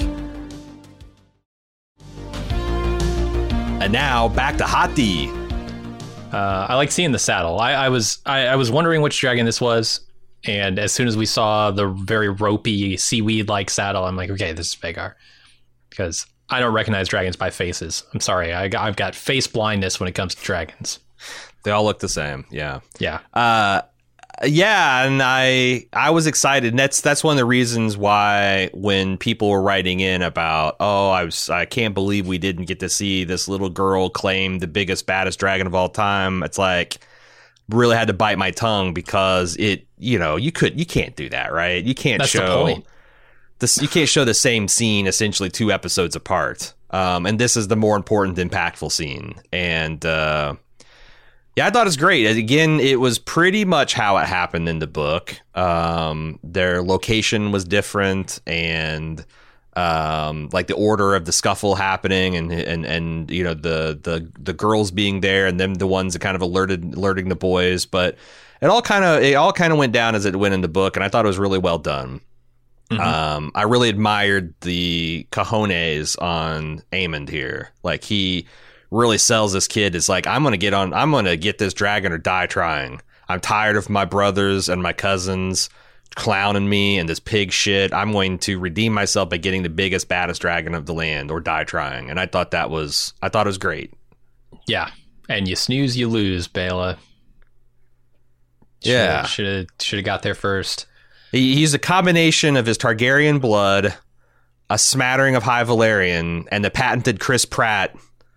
And now, back to Hot D. I like seeing the saddle. I was wondering which dragon this was. And as soon as we saw the very ropey seaweed-like saddle, I'm like, okay, this is Vhagar. Because I don't recognize dragons by faces. I'm sorry. I've got face blindness when it comes to dragons. They all look the same. Yeah. Yeah. Yeah, and I was excited. And that's one of the reasons why when people were writing in about, I can't believe we didn't get to see this little girl claim the biggest, baddest dragon of all time. It's like, really had to bite my tongue because you can't do that, right? You can't That's show the point. you can't show the same scene essentially 2 episodes apart. And this is the more important, impactful scene. And yeah, I thought it was great. Again, it was pretty much how it happened in the book. Their location was different, and like the order of the scuffle happening, and the girls being there, and them the ones that kind of alerting the boys. But it all kind of went down as it went in the book, and I thought it was really well done. Mm-hmm. I really admired the cojones on Aemond here. Like, he really sells this kid as like, I'm gonna get this dragon or die trying. I'm tired of my brothers and my cousins clowning me and this pig shit. I'm going to redeem myself by getting the biggest, baddest dragon of the land or die trying. And I thought it was great. Yeah. And you snooze, you lose, Bela. Should have got there first. He's a combination of his Targaryen blood, a smattering of High Valyrian, and the patented Chris Pratt,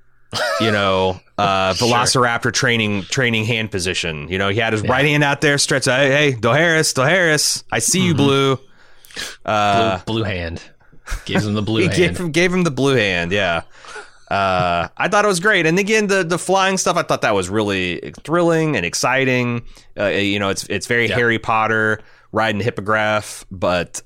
Velociraptor training hand position. He had his right hand out there, stretched out. Hey, Dohaeris, I see you, Blue. Blue hand. Gives him the blue hand. Gave him the blue hand, yeah. I thought it was great. And again, the flying stuff, I thought that was really thrilling and exciting. It's very Harry Potter riding Hippogriff, but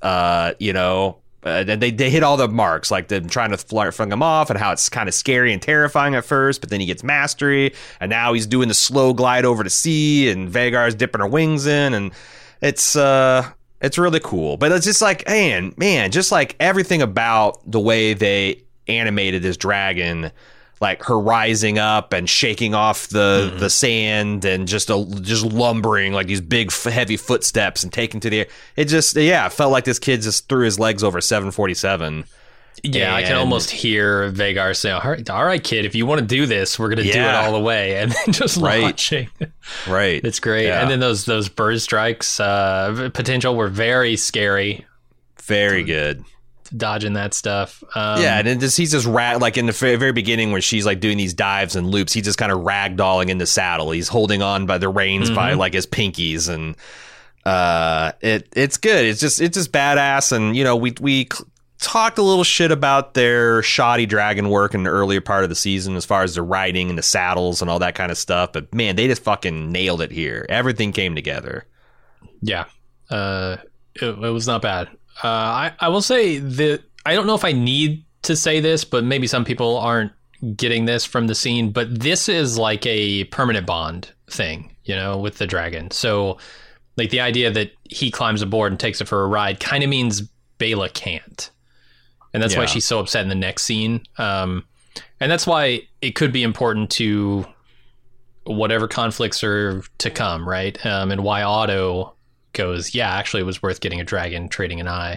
they hit all the marks, like them trying to fling him off, and how it's kind of scary and terrifying at first, but then he gets mastery, and now he's doing the slow glide over to sea, and Vhagar's dipping her wings in, and it's really cool. But it's just like, man, just like everything about the way they animated this dragon, like her rising up and shaking off the sand, and just lumbering like these big heavy footsteps and taking to the air. It just felt like this kid just threw his legs over 747. Yeah, I can almost hear Vhagar say, all right, kid, if you want to do this, we're going to do it all the way. And then just launching. Right. It's great. Yeah. And then those bird strikes potential were very scary. Very good. Dodging that stuff. And then he's just like in the very beginning where she's like doing these dives and loops, he's just kind of ragdolling in the saddle. He's holding on by the reins by like his pinkies, and it's good. It's just badass. And we talked a little shit about their shoddy dragon work in the earlier part of the season as far as the riding and the saddles and all that kind of stuff, but man, they just fucking nailed it here. Everything came together. Yeah. It was not bad. I will say that I don't know if I need to say this, but maybe some people aren't getting this from the scene, but this is like a permanent bond thing, with the dragon. So like the idea that he climbs aboard and takes it for a ride kind of means Bela can't. And that's why she's so upset in the next scene. And that's why it could be important to whatever conflicts are to come, right? And why Otto goes, actually it was worth getting a dragon, trading an eye.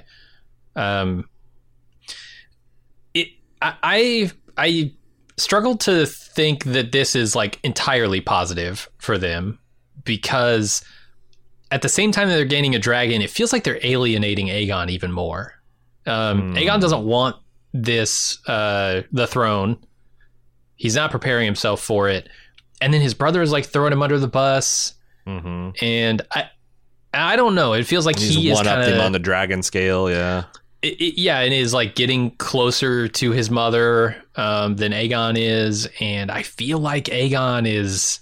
I struggle to think that this is like entirely positive for them, because at the same time that they're gaining a dragon, it feels like they're alienating Aegon even more. Aegon doesn't want this, the throne. He's not preparing himself for it. And then his brother is like throwing him under the bus. Mm-hmm. And I don't know. It feels like he is kind of him on the dragon scale. Yeah. And is like getting closer to his mother than Aegon is. And I feel like Aegon is...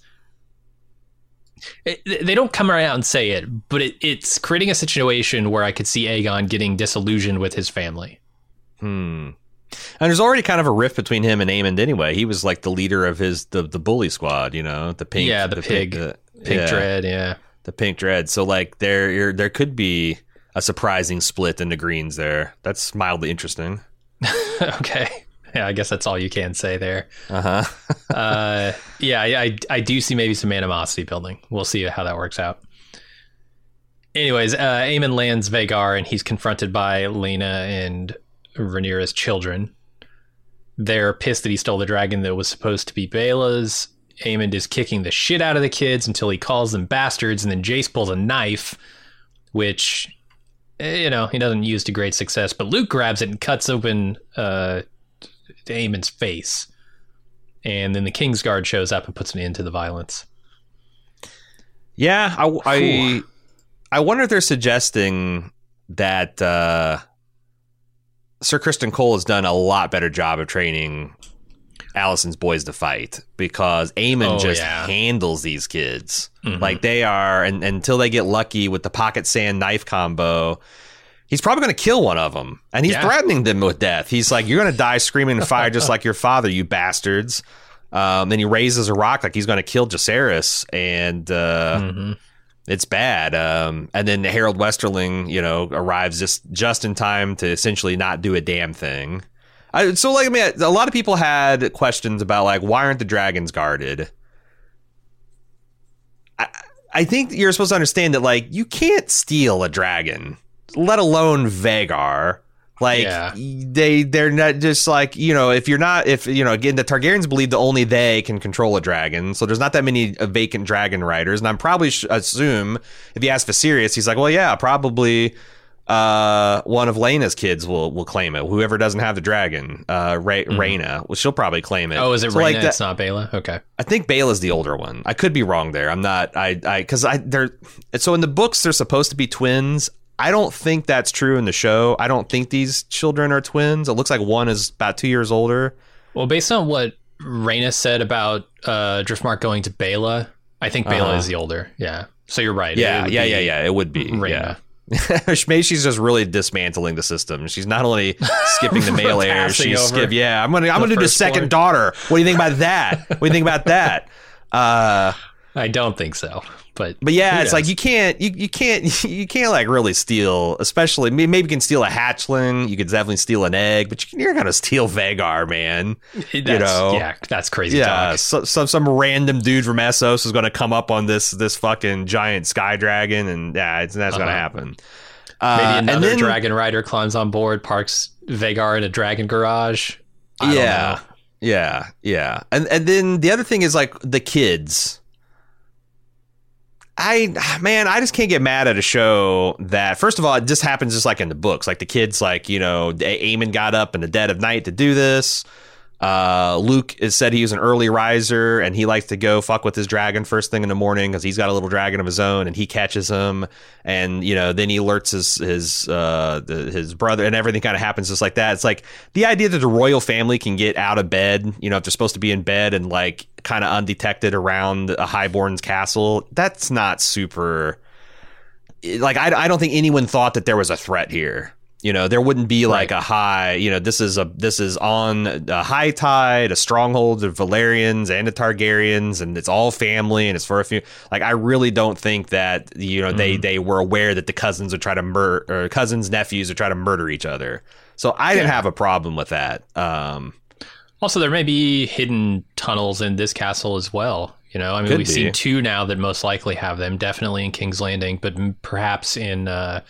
They don't come right out and say it, but it's creating a situation where I could see Aegon getting disillusioned with his family. And there's already kind of a rift between him and Aemond anyway. He was like the leader of the bully squad, the pink... Yeah, the pink dread, yeah. The pink dread. So like there could be a surprising split in the greens there. That's mildly interesting. Okay. Yeah, I guess that's all you can say there. Uh-huh. I do see maybe some animosity building. We'll see how that works out. Anyways, Aemon lands Vhagar, and he's confronted by Laena and Rhaenyra's children. They're pissed that he stole the dragon that was supposed to be Baela's. Aemon is kicking the shit out of the kids until he calls them bastards, and then Jace pulls a knife, which, he doesn't use to great success, but Luke grabs it and cuts open Aemon's face. And then the Kingsguard shows up and puts an end to the violence. Yeah, I wonder if they're suggesting that Sir Criston Cole has done a lot better job of training Alicent's boys to fight, because Aemon handles these kids like they are, and until they get lucky with the pocket sand knife combo, he's probably going to kill one of them, and he's threatening them with death. He's like, "You're going to die screaming in fire just like your father, you bastards." Then he raises a rock like he's going to kill Jacaerys, and it's bad. And then Harold Westerling, arrives just in time to essentially not do a damn thing. A lot of people had questions about, like, why aren't the dragons guarded? I think you're supposed to understand that, like, you can't steal a dragon, let alone Vhagar. Like, they're not just like, again, the Targaryens believe that only they can control a dragon. So there's not that many vacant dragon riders. And I'm probably assume if you ask Viserys, he's like, well, yeah, probably one of Laena's kids will claim it. Whoever doesn't have the dragon, Rhaena, well, she'll probably claim it. Oh, is it Rhaena? Like it's not Baela? Okay. I think Baela's the older one. I could be wrong there. I'm not, so in the books, they're supposed to be twins. I don't think that's true in the show. I don't think these children are twins. It looks like one is about 2 years older. Well, based on what Rhaena said about Driftmark going to Baela, I think Baela is the older. Yeah. So you're right. Yeah. It would be Rhaena. Yeah. Maybe she's just really dismantling the system. She's not only skipping the male heir, she's I'm gonna do the second daughter. What do you think about that? I don't think so. But yeah, it's like you can't like really steal, especially maybe you can steal a hatchling, you could definitely steal an egg, but you're gonna steal Vhagar, man. That's crazy. Yeah, some random dude from Essos is gonna come up on this fucking giant sky dragon, and that's gonna happen. Maybe another dragon rider climbs on board, parks Vhagar in a dragon garage. I don't know. Yeah. And then the other thing is, like, the kids. I just can't get mad at a show that, first of all, it just happens just like in the books. Like, the kids, like, Aemon got up in the dead of night to do this. Luke has said he was an early riser, and he likes to go fuck with his dragon first thing in the morning because he's got a little dragon of his own, and he catches him, and then he alerts his brother, and everything kind of happens just like that. It's like the idea that the royal family can get out of bed, if they're supposed to be in bed, and like kind of undetected around a highborn's castle. That's not super. Like, I don't think anyone thought that there was a threat here. There wouldn't be like a high, this is on a high tide, a stronghold of Valerians and the Targaryens, and it's all family, and it's for a few. Like, I really don't think that, they were aware that the cousins would try to murder, or cousins, nephews would try to murder each other. So I didn't have a problem with that. Also, there may be hidden tunnels in this castle as well. We've seen two now that most likely have them, definitely in King's Landing, but perhaps in,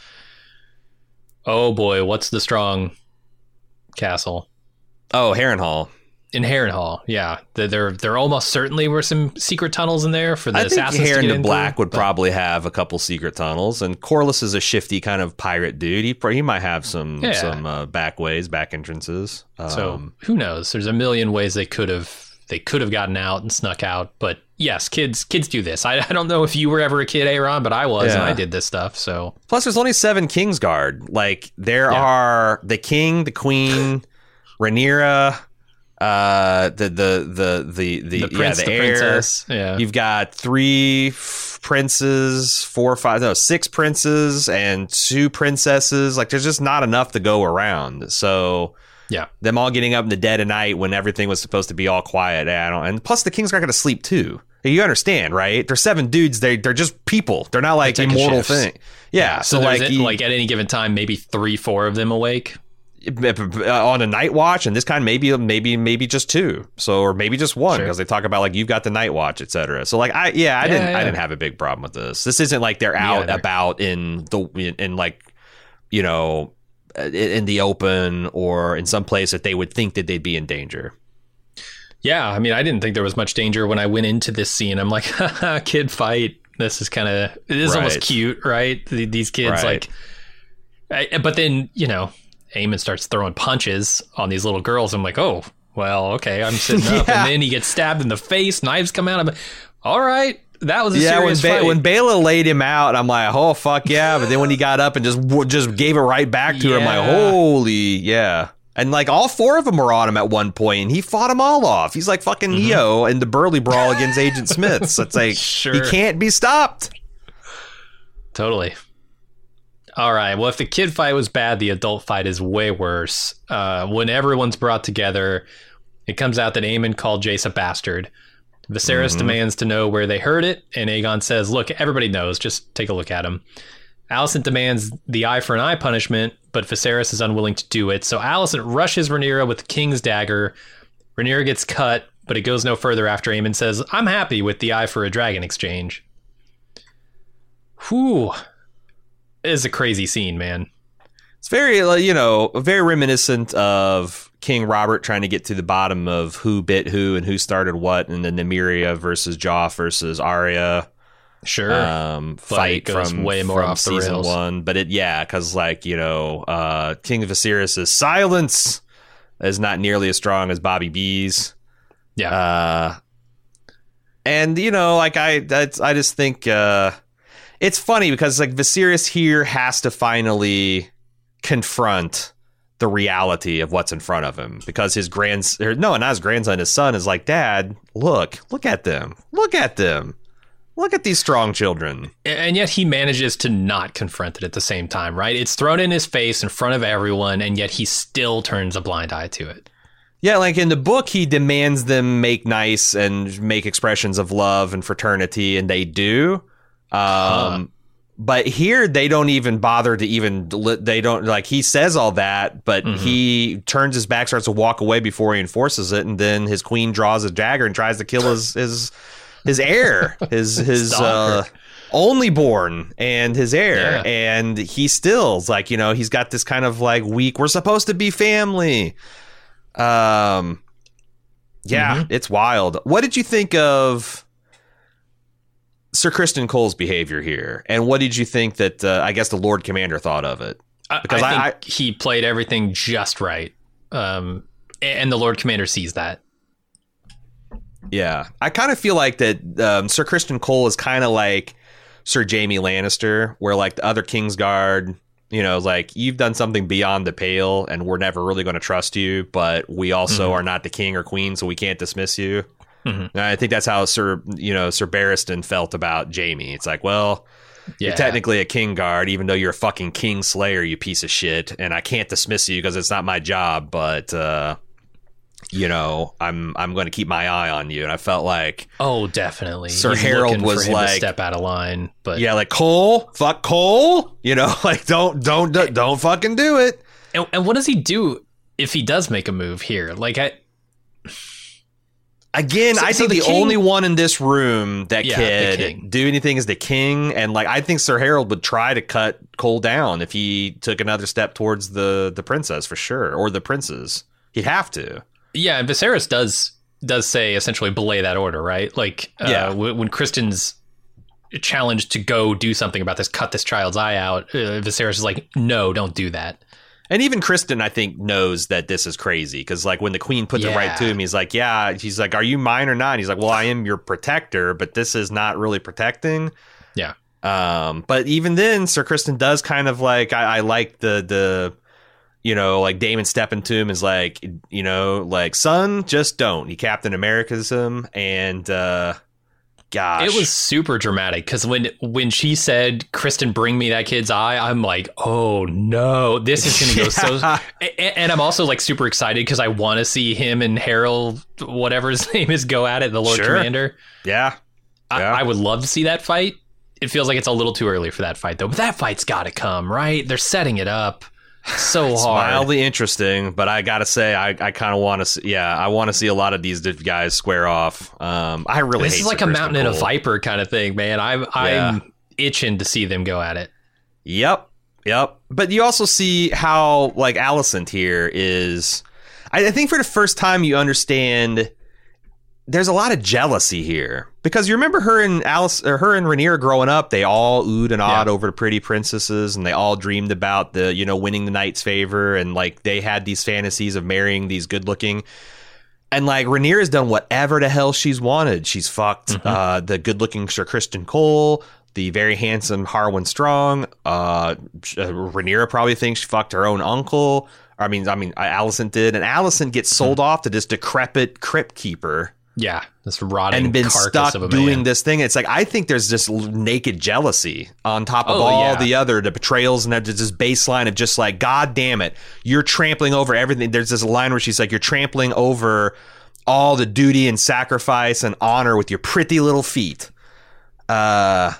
oh boy, what's the strong castle? Oh, Harrenhal. In Harrenhal, yeah. There almost certainly were some secret tunnels in there for the assassins. I think Harren the Black would probably have a couple secret tunnels, and Corlys is a shifty kind of pirate dude. He might have some back ways, back entrances. So who knows? There's a million ways they could have gotten out and snuck out. But yes, kids do this. I don't know if you were ever a kid, Aaron, but I was, and I did this stuff. So plus, there's only 7 Kingsguard. Like, there are the king, the queen, Rhaenyra, the prince, the heir. princess. Yeah. You've got 3 princes, 6 princes, and 2 princesses. Like, there's just not enough to go around. So yeah, them all getting up in the dead of night when everything was supposed to be all quiet. And plus, the Kingsguard got to sleep too. You understand, right? They're 7 dudes. They're just people. They're not like immortal thing. Yeah. So like at any given time, maybe 3-4 of them awake. on a night watch, and this kind maybe just 2, so or maybe just 1 because they talk about like you've got the night watch, etc. So like I didn't have a big problem with this. This isn't like they're out about in like you know in the open or in some place that they would think that they'd be in danger. Yeah, I mean, I didn't think there was much danger when I went into this scene. I'm like, haha, kid fight. This is almost cute, right? These kids like, but then you know. Aemon starts throwing punches on these little girls. I'm like, oh, well, okay, I'm sitting up. And then he gets stabbed in the face. Knives come out. I'm like, all right, that was a serious fight. When Bela laid him out, I'm like, oh, fuck yeah. But then when he got up and just gave it right back to her, I'm like, holy, yeah. And like all 4 of them were on him at one point, and he fought them all off. He's like fucking Neo in the Burly Brawl against Agent Smith. So it's like, he can't be stopped. Totally. All right. Well, if the kid fight was bad, the adult fight is way worse. When everyone's brought together, it comes out that Aemon called Jace a bastard. Viserys demands to know where they heard it, and Aegon says, look, everybody knows. Just take a look at him. Alicent demands the eye for an eye punishment, but Viserys is unwilling to do it. So Alicent rushes Rhaenyra with the King's dagger. Rhaenyra gets cut, but it goes no further after Aemon says, I'm happy with the eye for a dragon exchange. Whew. It is a crazy scene, man. It's very, very reminiscent of King Robert trying to get to the bottom of who bit who and who started what, and then Nymeria versus Joff versus Arya. Sure. Fight from way more from off the season rails. 1. But because King Viserys' silence is not nearly as strong as Bobby B's. Yeah. And, I just think... it's funny because like Viserys here has to finally confront the reality of what's in front of him because his his son is like, Dad, look at them. Look at these strong children. And yet he manages to not confront it at the same time, right? It's thrown in his face in front of everyone, and yet he still turns a blind eye to it. Yeah, like in the book, he demands them make nice and make expressions of love and fraternity, and they do. But here they don't even bother to he says all that, but he turns his back, starts to walk away before he enforces it. And then his queen draws a dagger and tries to kill his heir, his only born and his heir. Yeah. And he still's like, he's got this kind of like weak, we're supposed to be family. It's wild. What did you think of Sir Criston Cole's behavior here, and what did you think that I guess the Lord Commander thought of it? Because I think he played everything just right, and the Lord Commander sees that. Yeah, I kind of feel like that Sir Criston Cole is kind of like Sir Jaime Lannister, where like the other Kingsguard, like you've done something beyond the pale, and we're never really going to trust you, but we also are not the king or queen, so we can't dismiss you. And I think that's how Sir Barristan felt about Jaime. It's like, well, you're technically a king guard, even though you're a fucking king slayer, you piece of shit. And I can't dismiss you because it's not my job. But, I'm going to keep my eye on you. And I felt like, oh, definitely. Sir Harold was like, to step out of line. But yeah, like fuck Cole. Like don't fucking do it. And what does he do if he does make a move here? Like Again, I think the only one in this room that could do anything is the king. And like, I think Sir Harold would try to cut Cole down if he took another step towards the princess for sure. Or the princes. He'd have to. Yeah. And Viserys does say essentially belay that order, right? Like when Criston's challenged to go do something about this, cut this child's eye out, Viserys is like, no, don't do that. And even Criston, I think, knows that this is crazy because, like, when the queen puts it right to him, he's like, she's like, are you mine or not? And he's like, well, I am your protector, but this is not really protecting. Yeah. But even then, Sir Criston does kind of like, I like the like Daemon stepping to him is like, like, son, just don't. He Captain America's him. And, gosh. It was super dramatic because when she said, Criston, bring me that kid's eye, I'm like, oh no, this is going to go so. And I'm also like super excited because I want to see him and Harold, whatever his name is, go at it, the Lord Commander. Yeah. I would love to see that fight. It feels like it's a little too early for that fight though, but that fight's got to come, right? They're setting it up. so It's hard. mildly interesting, but I gotta say, I kind of want to see. Yeah, I want to see a lot of these guys square off. I really This hate is like Sir a Kristen mountain and a Cole. viper kind of thing, man. I'm itching to see them go at it. Yep. But you also see how like Alicent here is. I think for the first time you understand. There's a lot of jealousy here because you remember her and Rhaenyra growing up. They all oohed and awed over the pretty princesses, and they all dreamed about the winning the knight's favor, and like they had these fantasies of marrying these good looking. And like Rhaenyra's done whatever the hell she's wanted. She's fucked the good looking Sir Kristen Cole, the very handsome Harwin Strong. Rhaenyra probably thinks she fucked her own uncle. I mean, Alicent did, and Alicent gets sold off to this decrepit crypt keeper. Yeah, this rotting And been carcass stuck of a doing man. this thing. It's like I think there's just naked jealousy on top of all the betrayals, and there's this baseline of just like, God damn it, you're trampling over everything. There's this line where she's like, you're trampling over all the duty and sacrifice and honor with your pretty little feet. Yeah.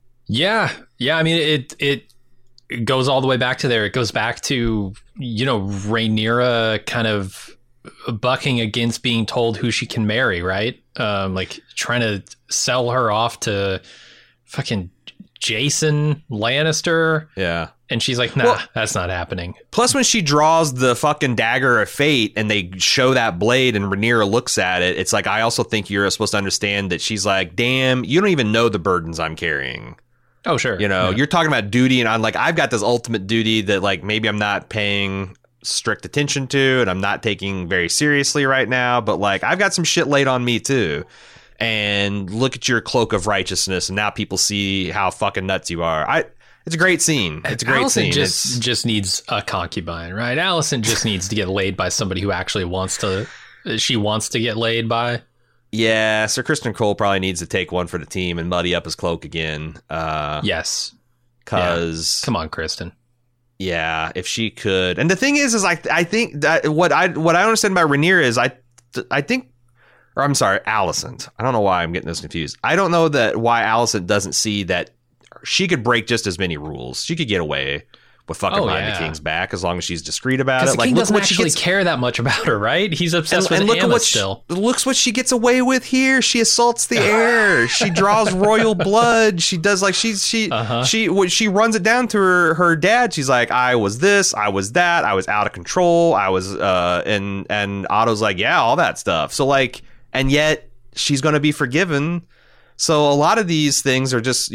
I mean, it goes all the way back to there. It goes back to Rhaenyra kind of bucking against being told who she can marry, right? Like trying to sell her off to fucking Jason Lannister. Yeah. And she's like, nah, that's not happening. Plus, when she draws the fucking dagger of fate and they show that blade and Rhaenyra looks at it, it's like, I also think you're supposed to understand that she's like, damn, you don't even know the burdens I'm carrying. Oh, sure. You're talking about duty, and I'm like, I've got this ultimate duty that like maybe I'm not paying strict attention to and I'm not taking very seriously right now, but like I've got some shit laid on me too. And look at your cloak of righteousness, and now people see how fucking nuts you are. It's a great scene. It's a great scene. Alicent just needs a concubine, right? Alicent just needs to get laid by somebody who actually wants to get laid by. Yeah, Sir Kristen Cole probably needs to take one for the team and muddy up his cloak again. Yes. Because come on, Kristen. Yeah, if she could. And the thing is I think that what I understand about Rhaenyra is I think, or I'm sorry, Alicent. I don't know why I'm getting this confused. I don't know that why Alicent doesn't see that she could break just as many rules. She could get away with fucking behind the king's back as long as she's discreet about it. The king doesn't actually care that much about her, right? He's obsessed with Aemma still. Looks what she gets away with here. She assaults the heir. She draws royal blood. She does like she runs it down to her dad. She's like, I was this, I was that, I was out of control. I was and Otto's like, yeah, all that stuff. So like, and yet she's going to be forgiven. So a lot of these things are just,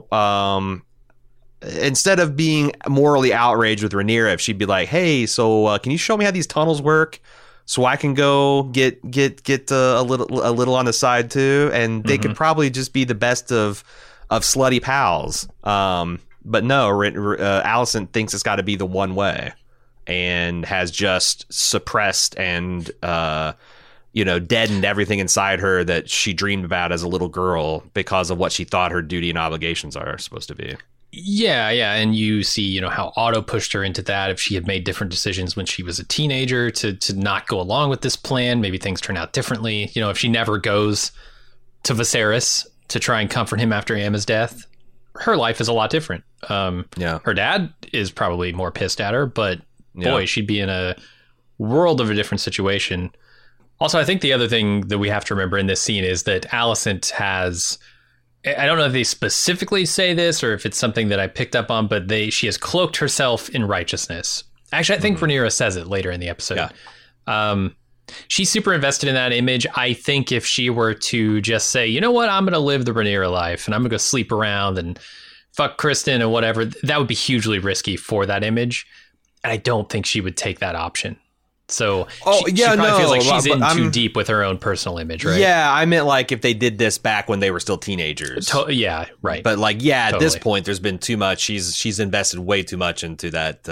instead of being morally outraged with Rhaenyra, if she'd be like, hey, so can you show me how these tunnels work so I can go get a little on the side too? And they could probably just be the best of slutty pals. But no, Alicent thinks it's got to be the one way and has just suppressed and, deadened everything inside her that she dreamed about as a little girl because of what she thought her duty and obligations are supposed to be. Yeah, and you see, how Otto pushed her into that. If she had made different decisions when she was a teenager to not go along with this plan, maybe things turn out differently. If she never goes to Viserys to try and comfort him after Aemma's death, her life is a lot different. Her dad is probably more pissed at her, but boy, she'd be in a world of a different situation. Also, I think the other thing that we have to remember in this scene is that Alicent has, I don't know if they specifically say this or if it's something that I picked up on, but she has cloaked herself in righteousness. Actually, I think Rhaenyra says it later in the episode. Yeah. She's super invested in that image. I think if she were to just say, you know what, I'm going to live the Rhaenyra life and I'm going to go sleep around and fuck Kristen and whatever, that would be hugely risky for that image. And I don't think she would take that option. So she probably feels like she's in too deep with her own personal image, right? Yeah, I meant like if they did this back when they were still teenagers. Yeah, right. But like, at this point, there's been too much. She's invested way too much into that,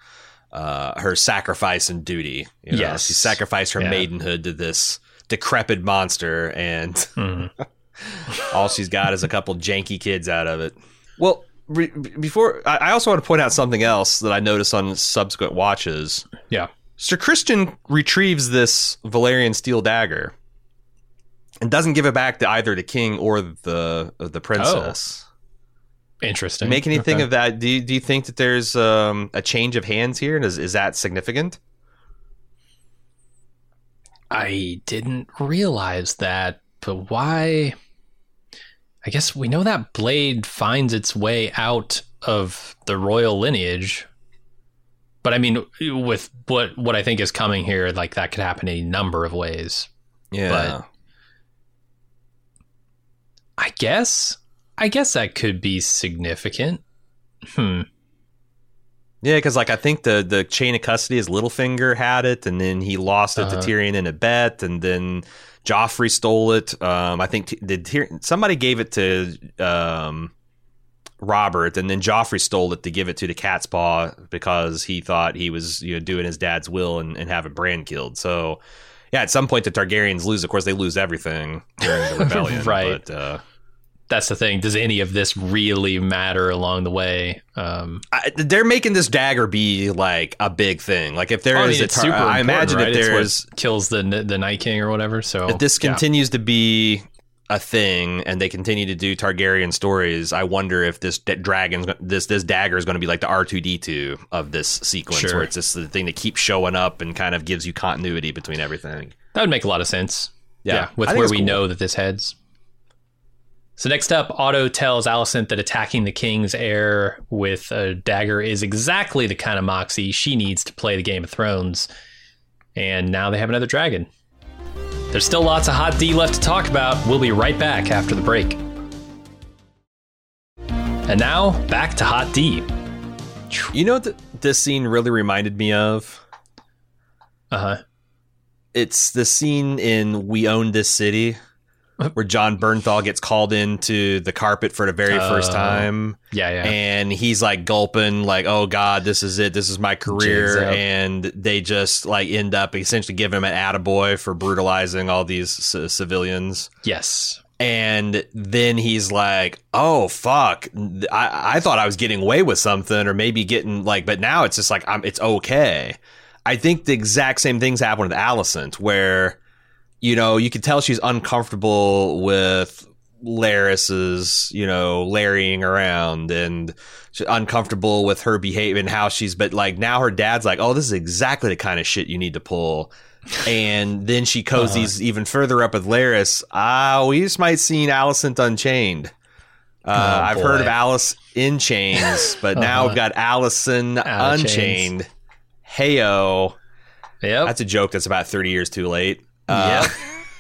her sacrifice and duty. Yes. She sacrificed her maidenhood to this decrepit monster, and all she's got is a couple janky kids out of it. Well, before, I also want to point out something else that I noticed on subsequent watches. Yeah. Sir Kristen retrieves this Valyrian steel dagger and doesn't give it back to either the king or the princess. Interesting. Make anything of that? Do you think that there's a change of hands here? And is that significant? I didn't realize that, but why? I guess we know that blade finds its way out of the royal lineage. But I mean, with what I think is coming here, like that could happen in a number of ways. Yeah. But I guess that could be significant. Yeah, because like I think the chain of custody is Littlefinger had it, and then he lost it to Tyrion in a bet, and then Joffrey stole it. I think somebody gave it to Robert, and then Joffrey stole it to give it to the Cat's Paw because he thought he was doing his dad's will and having Bran killed. So yeah, at some point the Targaryens lose. Of course, they lose everything during the rebellion, right? But, that's the thing. Does any of this really matter along the way? They're making this dagger be like a big thing. Like if there is, it's super I imagine right? if there is kills the Night King or whatever. So if this continues to be a thing and they continue to do Targaryen stories, I wonder if this this dagger is going to be like the R2D2 of this sequence, where it's just the thing that keeps showing up and kind of gives you continuity between everything. That would make a lot of sense. Yeah, with where we know that this heads. So next up, Otto tells Alicent that attacking the king's heir with a dagger is exactly the kind of moxie she needs to play the Game of Thrones. And now they have another dragon. There's still lots of Hot D left to talk about. We'll be right back after the break. And now, back to Hot D. You know what this scene really reminded me of? Uh-huh. It's the scene in We Own This City, where Jon Bernthal gets called into the carpet for the very first time. Yeah. And he's like gulping, like, oh God, this is it. This is my career. And they just like end up essentially giving him an attaboy for brutalizing all these civilians. Yes. And then he's like, oh, fuck. I thought I was getting away with something, or maybe getting like, but now it's just like, it's okay. I think the exact same things happen with Alicent, where, you can tell she's uncomfortable with Larys's, larrying around, and she's uncomfortable with her behavior and how but like now her dad's like, oh, this is exactly the kind of shit you need to pull. And then she cozies even further up with Larys. We just might see Alicent Unchained. I've heard of Alice in Chains, but now we've got Alicent Unchained. Heyo. Yep. That's a joke that's about 30 years too late. Yep.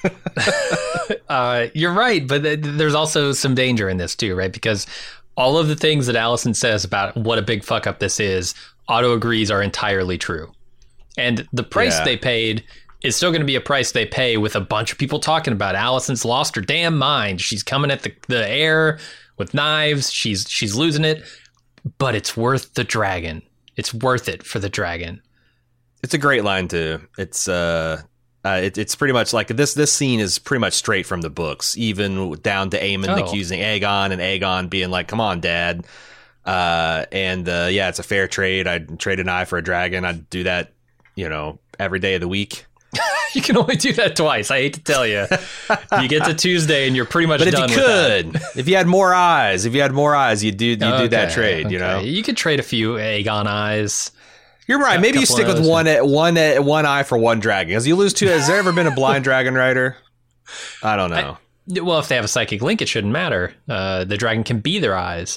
You're right, but there's also some danger in this too, right? Because all of the things that Alicent says about what a big fuck up this is, Otto agrees are entirely true. And the price they paid is still going to be a price they pay with a bunch of people talking about Alicent's lost her damn mind. She's coming at the heir with knives. She's losing it, but it's worth the dragon. It's worth it for the dragon. It's a great line too. It's pretty much like this scene is pretty much straight from the books, even down to Aemon accusing Aegon, and Aegon being like, come on, Dad. It's a fair trade. I'd trade an eye for a dragon. I'd do that, every day of the week. You can only do that twice. I hate to tell you. You get to Tuesday and you're pretty much done with that. If you had more eyes, you do that trade, You could trade a few Aegon eyes. You're right. Maybe you stick with one eye for one dragon. Because you lose two. Has there ever been a blind dragon rider? I don't know. Well, if they have a psychic link, it shouldn't matter. The dragon can be their eyes.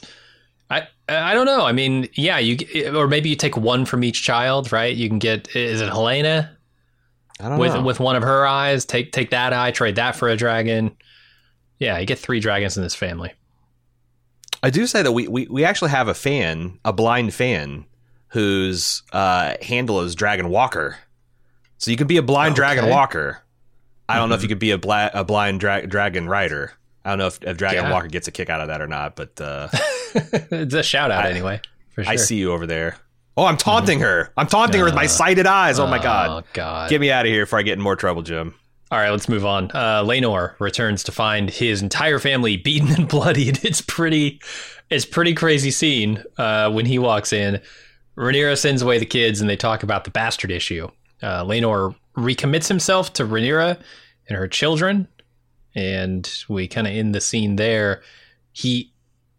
I don't know. I mean, yeah, or maybe you take one from each child, right? You can get, is it Helena? I don't know. With one of her eyes, take that eye, trade that for a dragon. Yeah, you get 3 dragons in this family. I do say that we actually have a blind fan, whose handle is Dragon Walker. So you could be a blind dragon walker. I don't know if you could be a blind dragon rider. I don't know if Dragon Walker gets a kick out of that or not, but it's a shout out anyway. For sure. I see you over there. Oh, I'm taunting her. I'm taunting her with my sighted eyes. Oh my God. Oh God. Get me out of here before I get in more trouble, Jim. All right, let's move on. Laenor returns to find his entire family beaten and bloodied. It's pretty crazy scene when he walks in. Rhaenyra sends away the kids and they talk about the bastard issue. Laenor recommits himself to Rhaenyra and her children, and we kind of end the scene there. He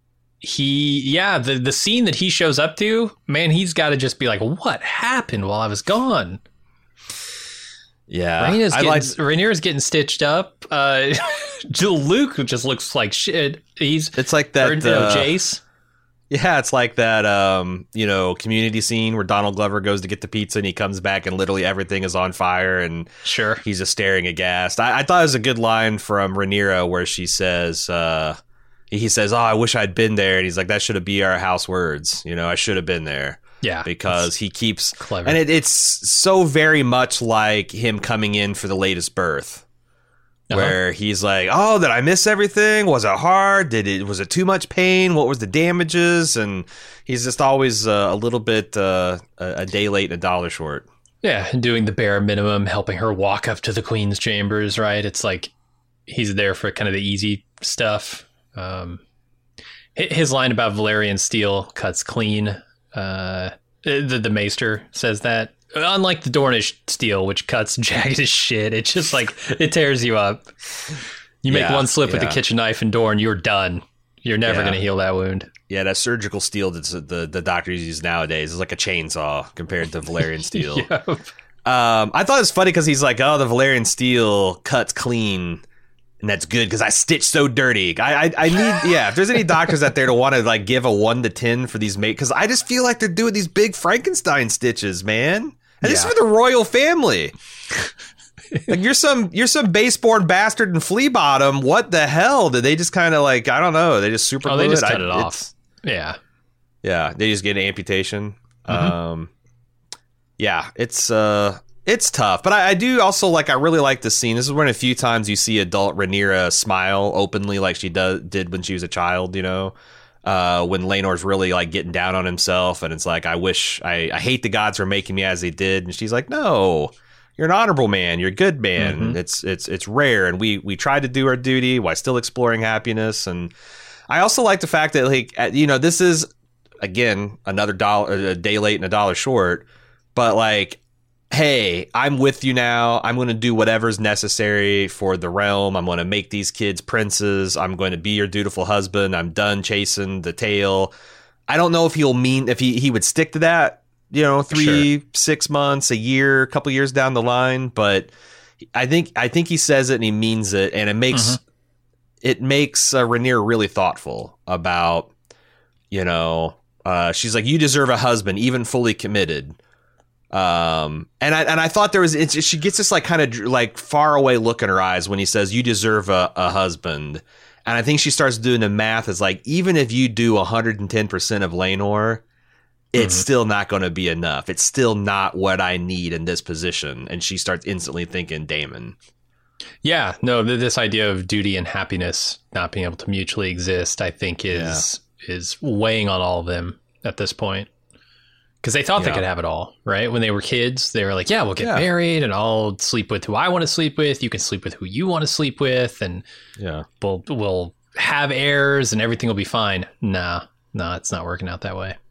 the scene that he shows up to, man, he's got to just be like, what happened while I was gone? Yeah. Rhaenyra's getting stitched up. Luke just looks like shit. It's like that. Jace. Yeah, it's like that, Community scene where Donald Glover goes to get the pizza and he comes back and literally everything is on fire and sure he's just staring aghast. I thought it was a good line from Rhaenyra where she says, he says, "Oh, I wish I'd been there," and he's like, "That should be our house words. I should have been there." Yeah, because he keeps clever, and it's so very much like him coming in for the latest birth. Where he's like, "Oh, did I miss everything? Was it hard? Was it too much pain? What was the damages?" And he's just always a little bit a day late and a dollar short. Yeah, and doing the bare minimum, helping her walk up to the Queen's chambers. Right? It's like he's there for kind of the easy stuff. His line about Valyrian steel cuts clean. The Maester says that. Unlike the Dornish steel, which cuts jagged as shit, it's just like, it tears you up. You make one slip with a kitchen knife in Dorne, you're done. You're never going to heal that wound. Yeah, that surgical steel that the doctors use nowadays is like a chainsaw compared to Valyrian steel. Yep. I thought it was funny because he's like, "Oh, the Valyrian steel cuts clean. And that's good because I stitch so dirty." I need, if there's any doctors out there to want to like give a 1 to 10 for these because I just feel like they're doing these big Frankenstein stitches, man. And this is for the royal family. Like you're some base-born bastard in Flea Bottom. What the hell? Did they just kind of like, I don't know, they just super glue they just cut it off. Yeah. Yeah, they just get an amputation. Mm-hmm. It's tough, but I do also I really like this scene. This is one of the few times you see adult Rhaenyra smile openly like she did when she was a child, when Laenor's really like getting down on himself and it's like, I hate the gods for making me as they did. And she's like, "No, you're an honorable man. You're a good man. Mm-hmm. It's rare. And we tried to do our duty while still exploring happiness." And I also like the fact that this is, again, a day late and a dollar short, but like, hey, I'm with you now. I'm going to do whatever's necessary for the realm. I'm going to make these kids princes. I'm going to be your dutiful husband. I'm done chasing the tail. I don't know if he would stick to that, 6 months, a year, a couple years down the line. But I think he says it and he means it. And it makes Rhaenyra really thoughtful about, she's like, "You deserve a husband, even fully committed." And I thought she gets this like kind of like far away look in her eyes when he says, "You deserve a husband." And I think she starts doing the math as like, even if you do 110% of Laenor, it's still not going to be enough. It's still not what I need in this position. And she starts instantly thinking Daemon. Yeah, no, this idea of duty and happiness not being able to mutually exist, I think is weighing on all of them at this point. Because they thought they could have it all, right? When they were kids, they were like, "Yeah, we'll get married and I'll sleep with who I want to sleep with. You can sleep with who you want to sleep with. And we'll have heirs and everything will be fine." No, it's not working out that way.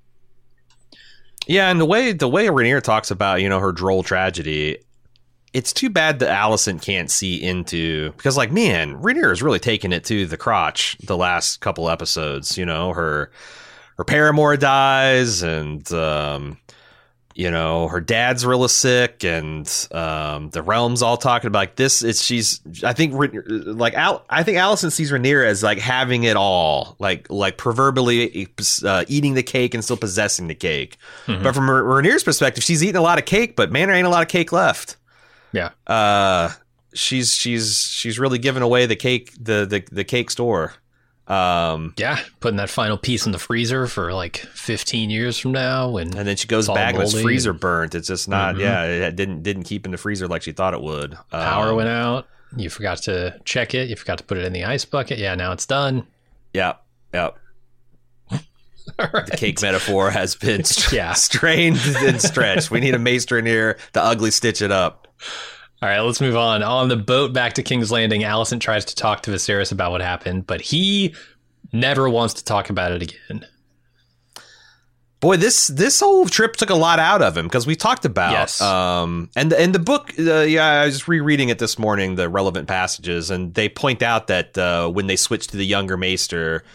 Yeah, and the way Rhaenyra talks about, her droll tragedy, it's too bad that Alicent can't see into, because like, man, Rhaenyra is really taking it to the crotch the last couple episodes. Her paramour dies, and her dad's really sick, and the realm's all talking about like this. I think Alicent sees Rhaenyra as like having it all, like proverbially eating the cake and still possessing the cake. Mm-hmm. But from Rhaenyra's perspective, she's eating a lot of cake, but man, there ain't a lot of cake left. Yeah. She's really giving away the cake, the cake store. Putting that final piece in the freezer for like 15 years from now, and then she goes back and it's freezer burnt. It's just not. It didn't keep in the freezer like she thought it would. Power went out. You forgot to check it. You forgot to put it in the ice bucket. Yeah, now it's done. Yep. Right. The cake metaphor has been strained and stretched. We need a maester in here to ugly stitch it up. All right, let's move on. On the boat back to King's Landing, Alicent tries to talk to Viserys about what happened, but he never wants to talk about it again. Boy, this whole trip took a lot out of him, because we talked about and the book. I was rereading it this morning, the relevant passages, and they point out that when they switched to the younger Maester,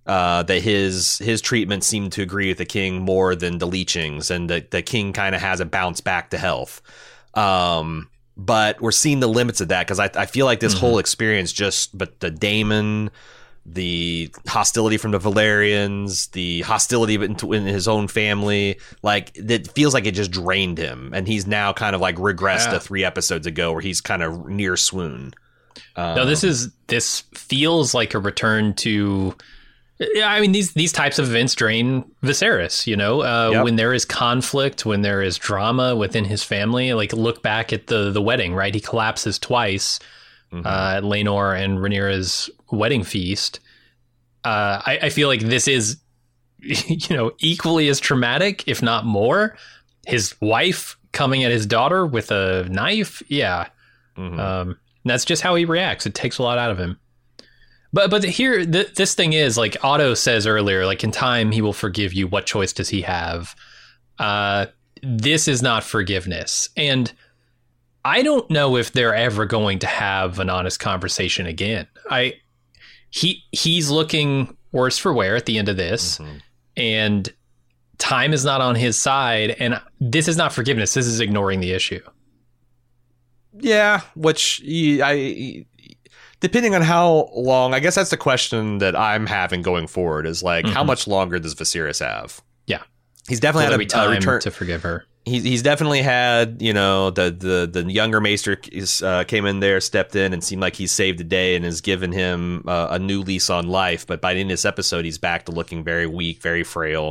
that his treatment seemed to agree with the king more than the leechings, and the king kind of has a bounce back to health. But we're seeing the limits of that, because I feel like this whole experience but the Daemon, the hostility from the Valerians, the hostility in his own family, like it feels like it just drained him, and he's now kind of like regressed to 3 episodes ago where he's kind of near swoon. No, this feels like a return to. I mean, these types of events drain Viserys, when there is conflict, when there is drama within his family. Like, look back at the wedding, right? He collapses twice at Laenor and Rhaenyra's wedding feast. I feel like this is, equally as traumatic, if not more. His wife coming at his daughter with a knife. Yeah. That's just how he reacts. It takes a lot out of him. But here, this thing is, like Otto says earlier, like, in time he will forgive you. What choice does he have? This is not forgiveness. And I don't know if they're ever going to have an honest conversation again. He's looking worse for wear at the end of this, and time is not on his side. And this is not forgiveness. This is ignoring the issue. Yeah, which depending on how long, I guess that's the question that I'm having going forward, is like, how much longer does Viserys have? Yeah. He's definitely had a return to forgive her. He's definitely had, the younger Maester came in there, stepped in, and seemed like he saved the day and has given him a new lease on life. But by the end of this episode, he's back to looking very weak, very frail.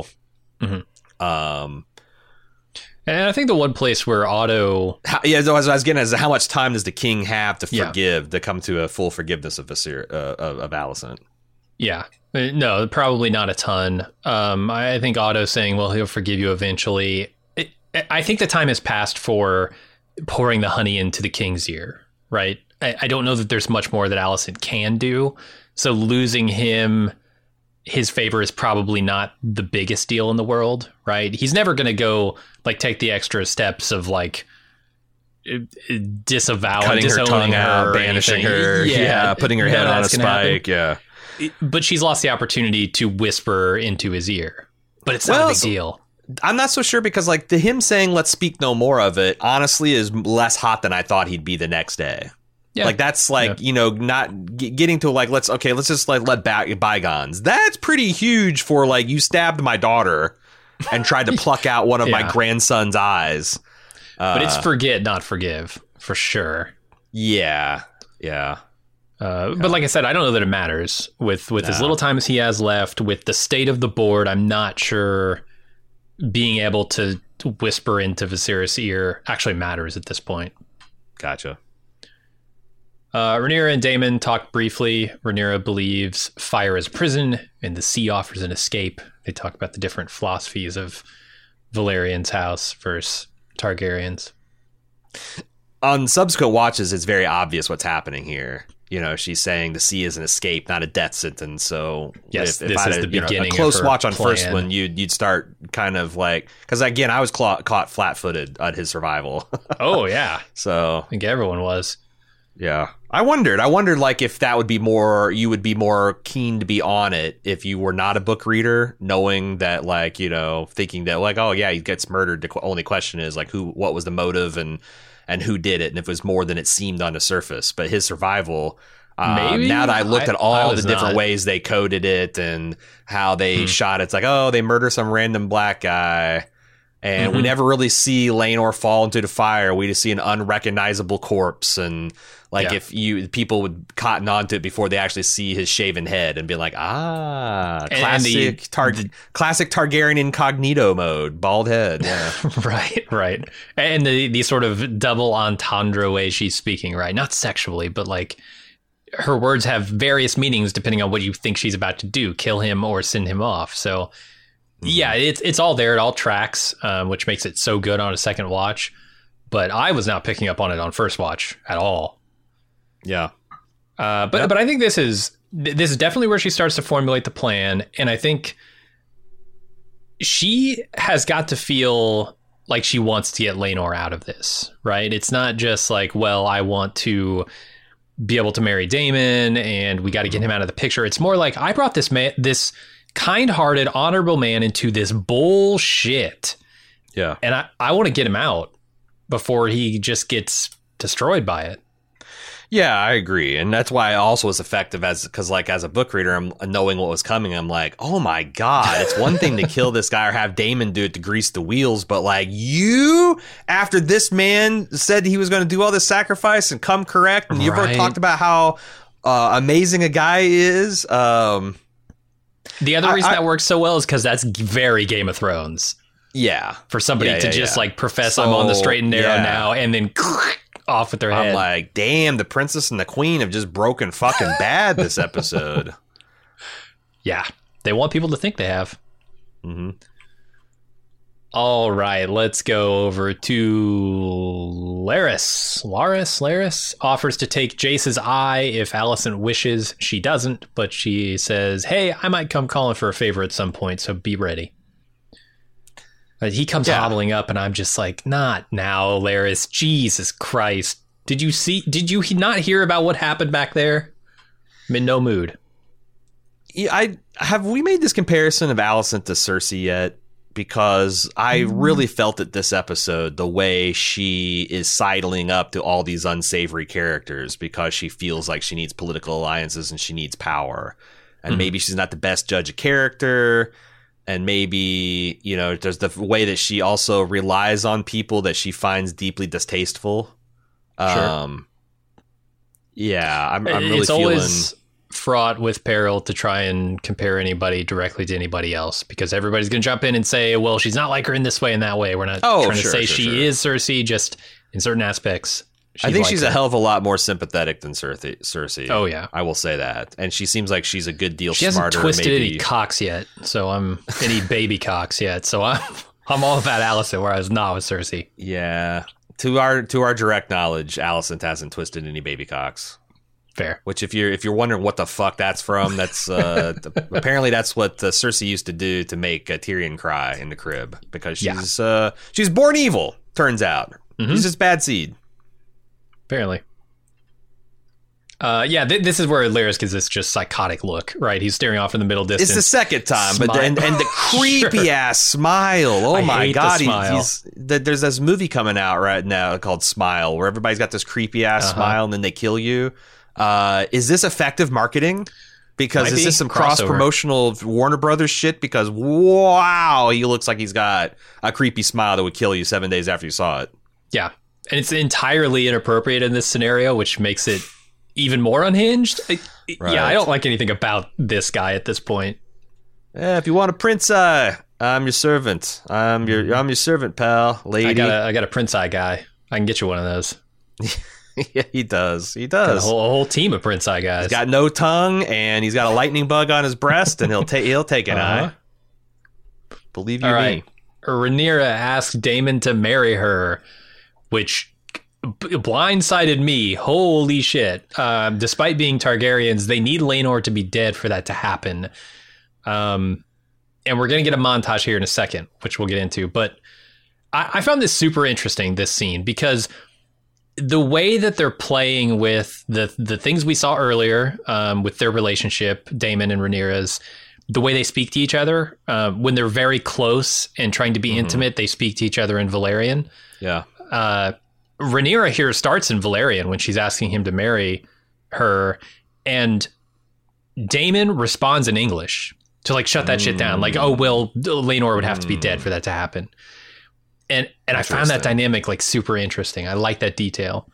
And I think the one place where Otto... as I was getting at, is how much time does the king have to forgive, to come to a full forgiveness of Alicent? Yeah. No, probably not a ton. I think Otto's saying, well, he'll forgive you eventually. I think the time has passed for pouring the honey into the king's ear, right? I don't know that there's much more that Alicent can do. So losing him, his favor is probably not the biggest deal in the world, right? He's never going to go, like, take the extra steps of, like, disavowing, disowning her, banishing her, putting her head on a spike, But she's lost the opportunity to whisper into his ear. But it's not a big deal. I'm not so sure, because, like, him saying, let's speak no more of it, honestly, is less hot than I thought he'd be the next day. Yeah. Like, that's like, not getting to, like, let's just, like, let bygones. That's pretty huge for, like, you stabbed my daughter and tried to pluck out one of my grandson's eyes. But it's forget, not forgive, for sure. Yeah. But like I said, I don't know that it matters. With as little time as he has left, with the state of the board, I'm not sure being able to whisper into Viserys' ear actually matters at this point. Gotcha. Rhaenyra and Daemon talk briefly. Rhaenyra believes fire is a prison and the sea offers an escape. They talk about the different philosophies of Valerian's house versus Targaryen's. On subsequent watches, it's very obvious what's happening here. She's saying the sea is an escape, not a death sentence. So yes, this is the beginning. A close watch on plan. First one, you'd start kind of like, because again, I was caught flat-footed at his survival. Oh yeah, so I think everyone was. Yeah, I wondered like if that would be more, you would be more keen to be on it if you were not a book reader, knowing that, like, thinking that, like, oh yeah, he gets murdered. The only question is, like, what was the motive and who did it, and if it was more than it seemed on the surface. But his survival, maybe, now that I looked at all the different ways they coded it and how they shot it, it's like, oh, they murder some random black guy, and we never really see Laenor fall into the fire. We just see an unrecognizable corpse, and like, if people would cotton onto it before they actually see his shaven head and be like, classic Targaryen incognito mode, bald head. Yeah. Right. And the sort of double entendre way she's speaking, right? Not sexually, but like her words have various meanings depending on what you think she's about to do, kill him or send him off. So yeah, it's all there. It all tracks, which makes it so good on a second watch. But I was not picking up on it on first watch at all. Yeah. But I think this is definitely where she starts to formulate the plan. And I think she has got to feel like she wants to get Laenor out of this, right? It's not just like, well, I want to be able to marry Daemon, and we got to get him out of the picture. It's more like I brought this this kind-hearted, honorable man into this bullshit. Yeah. And I want to get him out before he just gets destroyed by it. Yeah, I agree. And that's why it also was effective because as a book reader, I'm knowing what was coming. I'm like, oh my God, it's one thing to kill this guy or have Daemon do it to grease the wheels. But like after this man said he was going to do all this sacrifice and come correct. And you've already talked about how amazing a guy is. The other reason that works so well is because that's very Game of Thrones. Yeah. For somebody to just like profess I'm on the straight and narrow now and then off with their head. I'm like, damn, the princess and the queen have just broken fucking bad this episode. Yeah. They want people to think they have. Mm-hmm. All right, let's go over to Laris. Laris offers to take Jace's eye if Alicent wishes. She doesn't, but she says, hey, I might come calling for a favor at some point, so be ready. He comes hobbling up, and I'm just like, not now, Laris. Jesus Christ. Did you not hear about what happened back there? I'm in no mood. Yeah, have we made this comparison of Alicent to Cersei yet? Because I really felt it this episode, the way she is sidling up to all these unsavory characters because she feels like she needs political alliances and she needs power. And maybe she's not the best judge of character. And maybe, there's the way that she also relies on people that she finds deeply distasteful. Sure. Yeah, I'm really it's feeling... always fraught with peril to try and compare anybody directly to anybody else because everybody's going to jump in and say, well, she's not like her in this way and that way. We're not trying to say she is Cersei, just in certain aspects. I think she's a hell of a lot more sympathetic than Cersei. Oh, yeah. I will say that. And she seems like she's a good deal smarter. She hasn't twisted any cocks yet, so any baby cocks yet. So I'm all about Alicent, where I was not with Cersei. Yeah. To our direct knowledge, Alicent hasn't twisted any baby cocks. Fair. Which, if you're wondering what the fuck that's from, that's apparently that's what Cersei used to do to make Tyrion cry in the crib because she's born evil. Turns out she's just bad seed. Apparently. This is where Laris gives this just psychotic look, right? He's staring off in the middle distance. It's the second time, but and the creepy ass smile. Oh my God. There's this movie coming out right now called Smile, where everybody's got this creepy ass smile and then they kill you. Is this effective marketing? Because is this some cross promotional Warner Brothers shit? Because wow, he looks like he's got a creepy smile that would kill you 7 days after you saw it. Yeah. And it's entirely inappropriate in this scenario, which makes it even more unhinged. Right. Yeah, I don't like anything about this guy at this point. If you want a prince eye, I'm your servant. I'm your servant, pal, lady. I got a prince eye guy. I can get you one of those. Yeah, he does. Got a whole team of prince eye guys. He's got no tongue, and he's got a lightning bug on his breast, and he'll take an eye. Believe you me. Rhaenyra asked Daemon to marry her, which blindsided me. Holy shit. Despite being Targaryens, they need Laenor to be dead for that to happen. And we're going to get a montage here in a second, which we'll get into. But I found this super interesting, this scene, because the way that they're playing with the things we saw earlier with their relationship, Daemon and Rhaenyra's, the way they speak to each other, when they're very close and trying to be intimate, they speak to each other in Valyrian. Yeah. Rhaenyra here starts in Valyrian when she's asking him to marry her, and Daemon responds in English to like shut that shit down. Like, oh, well, Laenor would have to be dead for that to happen. And I found that dynamic like super interesting. I like that detail.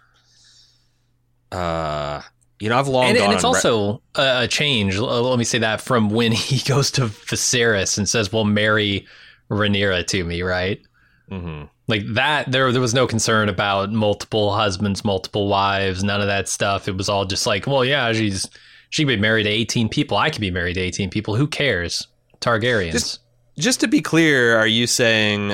I've long gone. And it's also a change. Let me say that from when he goes to Viserys and says, "Well, marry Rhaenyra to me," right? Mm-hmm. Like that, there was no concern about multiple husbands, multiple wives, none of that stuff. It was all just like, well, yeah, she could be married to 18 people. I could be married to 18 people. Who cares? Targaryens. Just to be clear, are you saying,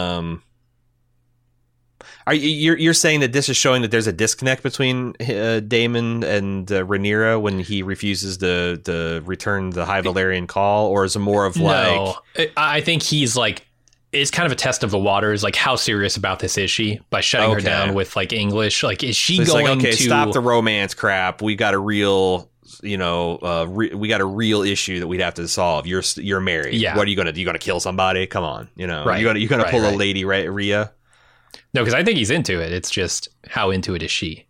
you're saying that this is showing that there's a disconnect between Daemon and Rhaenyra when he refuses to return the High Valyrian call, or is it more of like? No, I think he's like it's kind of a test of the waters. Like, how serious about this is she by shutting her down with like English? Like, is she going to stop the romance crap? We got a real, we got a real issue that we'd have to solve. You're married. Yeah. What are you gonna do? You gonna kill somebody? Come on, right. You're gonna pull a lady, right, Rhea? No, because I think he's into it. It's just, how into it is she?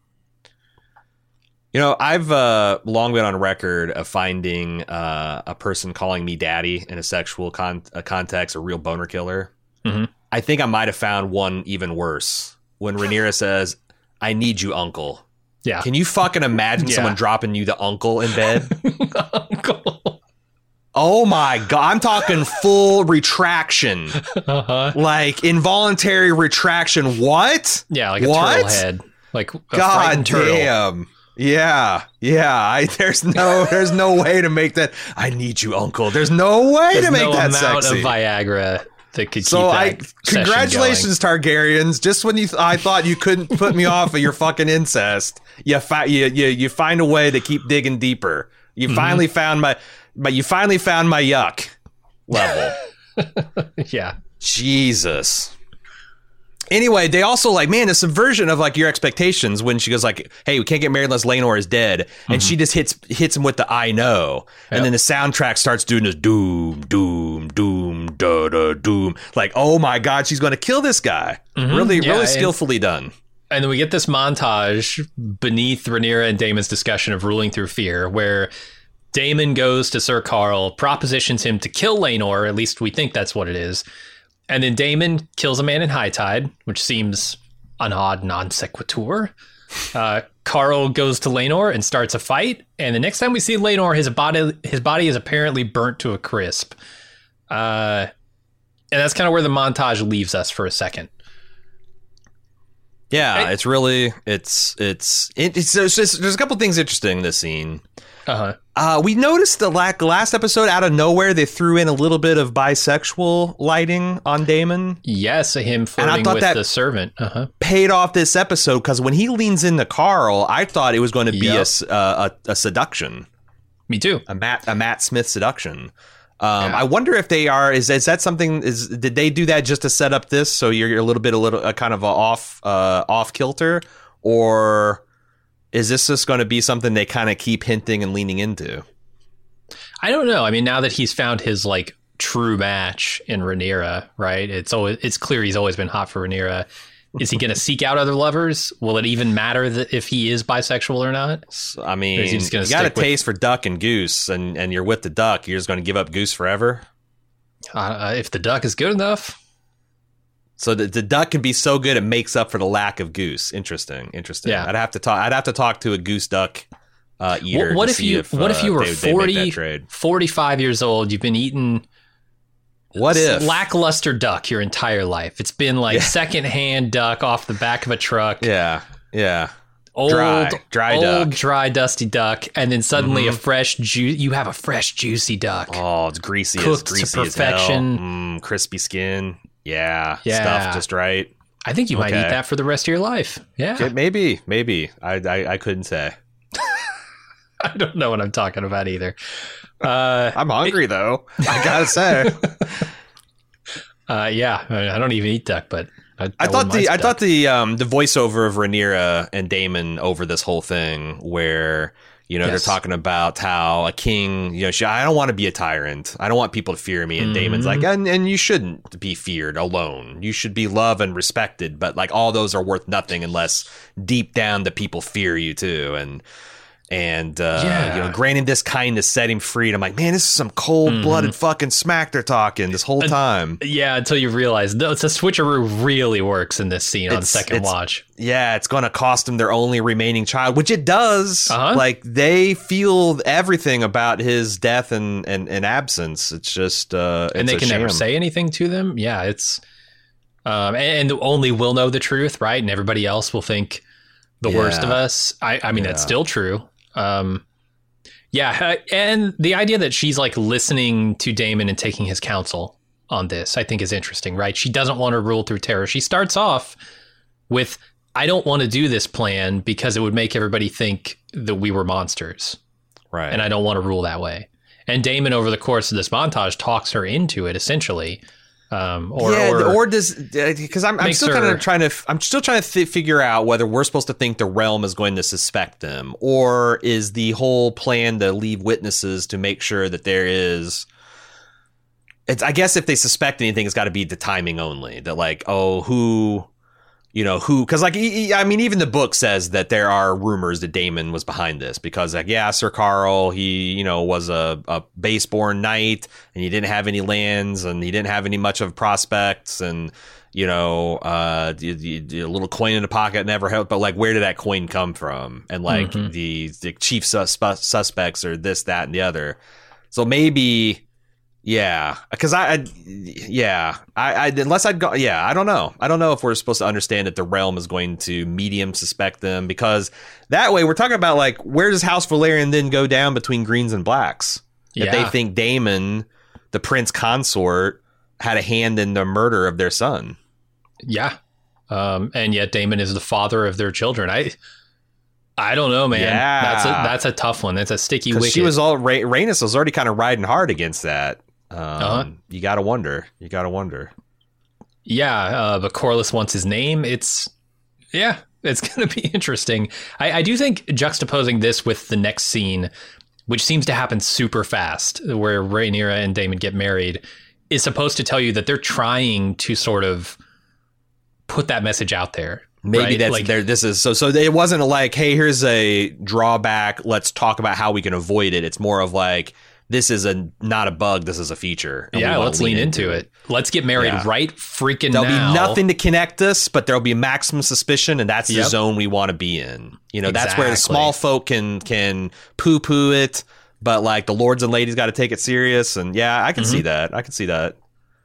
I've long been on record of finding a person calling me daddy in a sexual context a real boner killer. Mm-hmm. I think I might have found one even worse when Rhaenyra says, "I need you, uncle." Yeah. Can you fucking imagine someone dropping you the uncle in bed? Uncle. Oh my God. I'm talking full retraction. Like involuntary retraction. What? Yeah, like a turtle head. Like a God turtle. Damn. Yeah. There's no way to make that. I need you, uncle. There's no way to make that sexy. There's no amount of Viagra that could keep that congratulations, going. Targaryens. Just when I thought you couldn't put me off of your fucking incest, you find a way to keep digging deeper. You finally found my yuck level. Yeah. Jesus. Anyway, they also like, man, a subversion of like your expectations when she goes like, "Hey, we can't get married unless Laenor is dead," and she just hits him with the "I know," and then the soundtrack starts doing this doom, doom, doom, da da doom. Like, oh my God, she's going to kill this guy. Really skillfully done. And then we get this montage beneath Rhaenyra and Daemon's discussion of ruling through fear, where Daemon goes to Sir Qarl, propositions him to kill Laenor. At least we think that's what it is. And then Daemon kills a man in High Tide, which seems an odd non sequitur. Qarl goes to Laenor and starts a fight. And the next time we see Laenor, his body is apparently burnt to a crisp. And that's kind of where the montage leaves us for a second. Yeah, it's really there's a couple things interesting in this scene. We noticed the last episode, out of nowhere, they threw in a little bit of bisexual lighting on Daemon. Yes, him flirting with the servant. Paid off this episode, because when he leans into Qarl, I thought it was going to be a seduction. Me too. A Matt Smith seduction. I wonder if they are. Is that something? Did they do that just to set up this so you're a little kind of off kilter, or is this just going to be something they kind of keep hinting and leaning into? I don't know. I mean, now that he's found his like true match in Rhaenyra, right? It's clear he's always been hot for Rhaenyra. Is he going to seek out other lovers? Will it even matter if he is bisexual or not? I mean, you got a taste for duck and goose, and you're with the duck. You're just going to give up goose forever? If the duck is good enough. So the duck can be so good it makes up for the lack of goose. Interesting. Yeah. I'd have to talk to a goose duck eater. What if you were 45 years old? You've been eating lackluster duck your entire life. It's been like secondhand duck off the back of a truck. Yeah. Old duck. Dry, dusty duck, and then suddenly you have a fresh, juicy duck. Oh, it's greasy. Cooked to perfection. As hell. Crispy skin. Yeah. Stuffed just right. I think you might eat that for the rest of your life. Yeah. Maybe. I couldn't say. I don't know what I'm talking about either. I'm hungry though. I gotta say. Yeah, I don't even eat duck, but I thought the voiceover of Rhaenyra and Daemon over this whole thing, where they're talking about how a king, I don't want to be a tyrant. I don't want people to fear me. And Daemon's like, and you shouldn't be feared alone. You should be loved and respected. But like all those are worth nothing unless deep down the people fear you too. And granting this kindness set him free. And I'm like, man, this is some cold-blooded fucking smack they're talking this whole time. Yeah, until you realize the switcheroo really works in this scene on second watch. Yeah, it's going to cost them their only remaining child, which it does. Like, they feel everything about his death and absence. It's just and they can never say anything to them. Yeah, it's and only we'll know the truth, right? And everybody else will think the worst of us. I mean, that's still true. And the idea that she's like listening to Daemon and taking his counsel on this, I think is interesting, right? She doesn't want to rule through terror. She starts off with, I don't want to do this plan because it would make everybody think that we were monsters. Right. And I don't want to rule that way. And Daemon, over the course of this montage, talks her into it, essentially. Or does, because I'm still kind of trying to figure out whether we're supposed to think the realm is going to suspect them, or is the whole plan to leave witnesses to make sure that there is. I guess if they suspect anything, it's got to be the timing only. That like, who, because like, I mean, even the book says that there are rumors that Daemon was behind this because like, yeah, Sir Carl, he, was a base-born knight and he didn't have any lands and he didn't have any much of prospects and, the little coin in the pocket never helped. But like, where did that coin come from? And like the chief suspects are this, that, and the other. So maybe. Yeah, because I don't know. I don't know if we're supposed to understand that the realm is going to medium suspect them, because that way we're talking about like, where does House Valerian then go down between greens and blacks? If they think Daemon, the prince consort, had a hand in the murder of their son. Yeah. And yet Daemon is the father of their children. I don't know, man. Yeah. That's a tough one. That's a sticky wicket. Rhaenys was already kind of riding hard against that. You gotta wonder. Yeah, but Corlys wants his name. It's gonna be interesting. I do think juxtaposing this with the next scene, which seems to happen super fast, where Rhaenyra and Daemon get married, is supposed to tell you that they're trying to sort of put that message out there. Maybe right? that's like, this is so it wasn't like, hey, here's a drawback, let's talk about how we can avoid it. It's more of like, this is not a bug, this is a feature. Yeah, let's lean into it. Let's get married right freaking now. There'll be nothing to connect us, but there'll be maximum suspicion, and that's the zone we want to be in. That's where the small folk can poo-poo it, but like the lords and ladies got to take it serious. And yeah, I can see that. The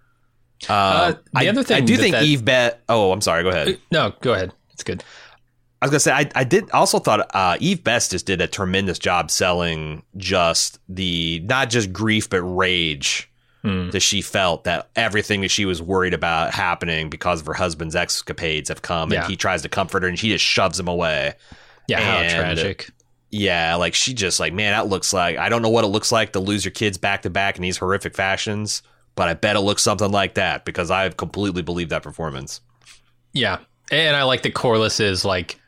other thing I do think Eve Bet. Oh, I'm sorry. Go ahead. No, go ahead. It's good. I was gonna say I did also thought Eve Best just did a tremendous job selling just not just grief but rage that she felt, that everything that she was worried about happening because of her husband's escapades have come, and he tries to comfort her and she just shoves him away. Yeah, how tragic. Yeah, like she just like, man, that looks like, I don't know what it looks like to lose your kids back to back in these horrific fashions, but I bet it looks something like that, because I completely believe that performance. Yeah, and I like that Corlys is like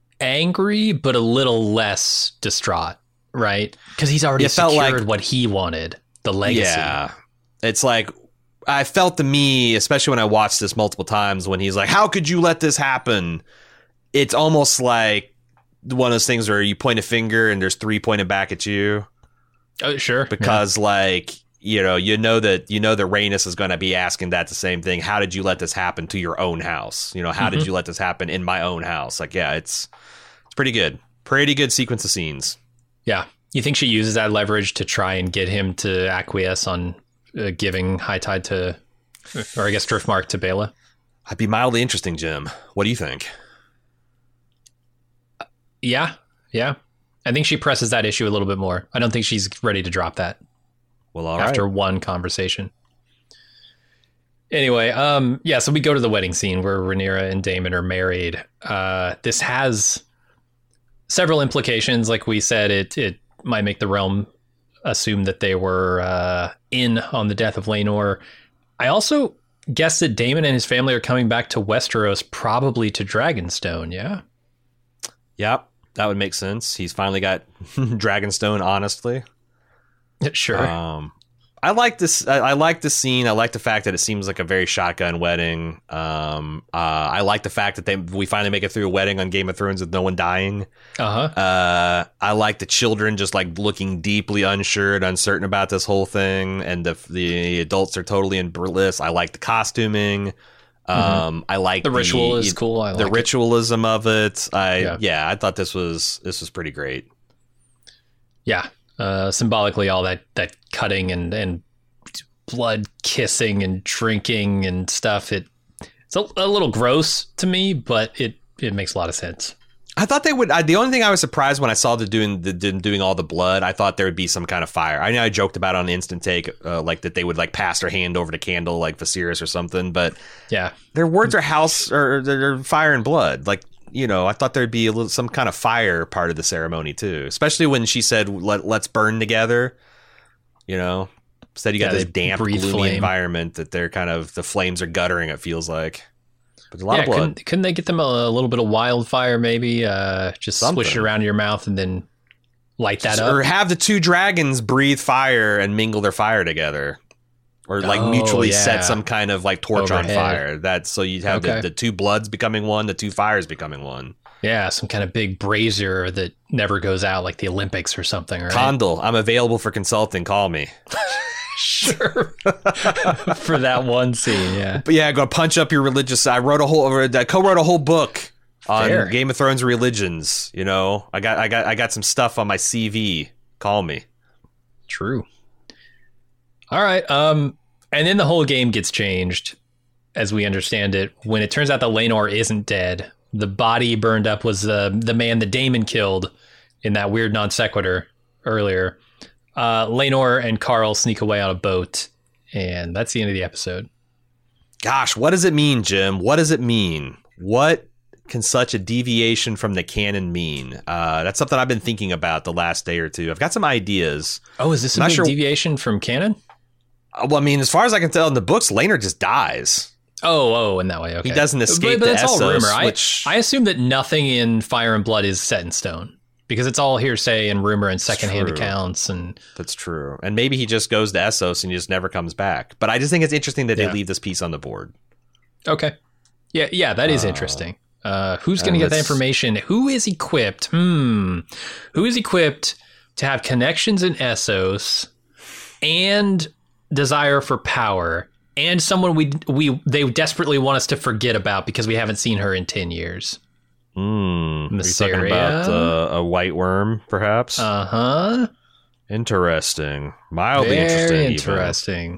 angry but a little less distraught, right? Because he's already secured what he wanted, the legacy. Yeah, it's like, I felt to me, especially when I watched this multiple times, when he's like, how could you let this happen? It's almost like one of those things where you point a finger and there's three pointed back at you. Oh, sure. Because like, you know that Rhaenys is going to be asking that the same thing. How did you let this happen to your own house? How did you let this happen in my own house? Like, yeah, it's pretty good. Pretty good sequence of scenes. Yeah. You think she uses that leverage to try and get him to acquiesce on giving High Tide to, or I guess Driftmark to Baela? I'd be mildly interesting, Jim. What do you think? Yeah. I think she presses that issue a little bit more. I don't think she's ready to drop that. Well, all right. After one conversation. Anyway, so we go to the wedding scene where Rhaenyra and Daemon are married. This has several implications. Like we said, it might make the realm assume that they were in on the death of Laenor. I also guess that Daemon and his family are coming back to Westeros, probably to Dragonstone, yeah? Yep, that would make sense. He's finally got Dragonstone, honestly. Sure. I like this. I like this scene. I like the fact that it seems like a very shotgun wedding. I like the fact that we finally make it through a wedding on Game of Thrones with no one dying. I like the children just like looking deeply unsure and uncertain about this whole thing, and the adults are totally in bliss. I like the costuming. I like the ritual is cool. I like the ritualism of it. I thought this was pretty great. Yeah. Symbolically, all that cutting and blood kissing and drinking and stuff, it's a little gross to me, but it makes a lot of sense. I thought they would. The only thing I was surprised when I saw doing all the blood, I thought there would be some kind of fire. I know I joked about on the Instant Take, like that they would like pass their hand over the candle like Viserys or something, but yeah, their words are house or they're fire and blood. Like, I thought there'd be some kind of fire part of the ceremony too, especially when she said, let's burn together, Instead, you got this damp, gloomy flame environment that they're kind of, the flames are guttering, it feels like. But there's a lot of blood. Couldn't they get them a little bit of wildfire, maybe? Just swish it around your mouth and then light that up? Or have the two dragons breathe fire and mingle their fire together. Or like mutually set some kind of like torch overhead on fire. That's so you'd have the two bloods becoming one, the two fires becoming one. Yeah, some kind of big brazier that never goes out, like the Olympics or something, right? Condal, I'm available for consulting. Call me. Sure. For that one scene, yeah. But yeah, go punch up your religious. I co-wrote a whole book on Game of Thrones religions. You know, I got some stuff on my CV. Call me. True. All right. And then the whole game gets changed, as we understand it, when it turns out that Laenor isn't dead. The body burned up was the man that Daemon killed in that weird non sequitur earlier. Laenor and Carl sneak away on a boat, and that's the end of the episode. Gosh, what does it mean, Jim? What does it mean? What can such a deviation from the canon mean? That's something I've been thinking about the last day or two. I've got some ideas. Oh, is this a big deviation from canon? Well, I mean, as far as I can tell in the books, Laenor just dies. Oh, in that way, okay. He doesn't escape but that's Essos, all rumor. I assume that nothing in Fire and Blood is set in stone, because it's all hearsay and rumor and secondhand accounts. And that's true. And maybe he just goes to Essos and he just never comes back. But I just think it's interesting that they leave this piece on the board. Okay. Yeah, that is interesting. Who's going to get that information? Who is equipped? Who is equipped to have connections in Essos and desire for power? And someone they desperately want us to forget about because we haven't seen her in 10 years. Are you talking about a white worm, perhaps? Uh-huh. Interesting. Mildly interesting. Very interesting.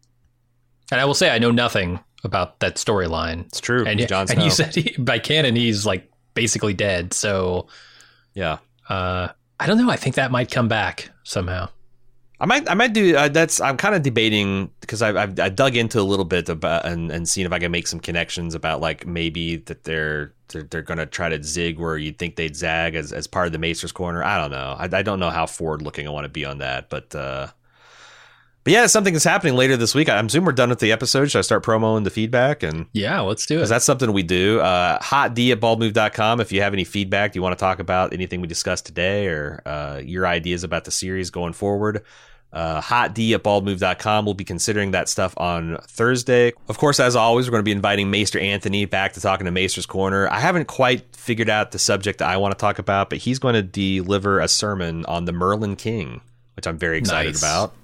And I will say I know nothing about that storyline. It's true. And you said by canon he's like basically dead. So yeah. I don't know. I think that might come back somehow. I might do that's. I'm kind of debating because I dug into a little bit about and seen if I can make some connections about like maybe that they're going to try to zig where you'd think they'd zag as part of the Maester's Corner. I don't know. I don't know how forward looking I want to be on that, but yeah, something is happening later this week. I'm assuming we're done with the episode. Should I start promoing the feedback? And yeah, let's do it. Because that's something we do. hotd@baldmove.com. If you have any feedback, you want to talk about anything we discussed today or your ideas about the series going forward. hotd@baldmove.com. We'll be considering that stuff on Thursday. Of course, as always, we're going to be inviting Maester Anthony back to talking to Maester's Corner. I haven't quite figured out the subject that I want to talk about, but he's going to deliver a sermon on the Merlin King, which I'm very excited about.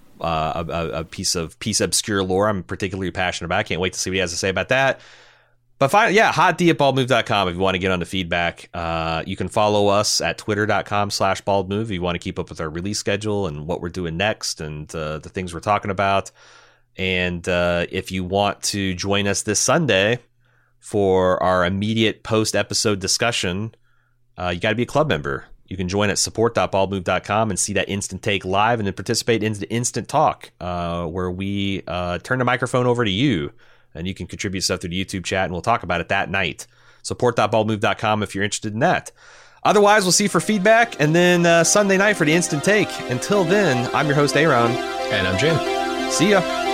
A piece of obscure lore I'm particularly passionate about. I can't wait to see what he has to say about that. But hotd@baldmove.com if you want to get on the feedback. You can follow us at twitter.com/baldmove if you want to keep up with our release schedule and what we're doing next and the things we're talking about. And if you want to join us this Sunday for our immediate post-episode discussion, you got to be a club member. You can join at support.baldmove.com and see that instant take live and then participate in the instant talk where we turn the microphone over to you. And you can contribute stuff through the YouTube chat, and we'll talk about it that night. Support.baldmove.com if you're interested in that. Otherwise, we'll see you for feedback, and then Sunday night for the Instant Take. Until then, I'm your host, Aaron. And I'm Jim. See ya.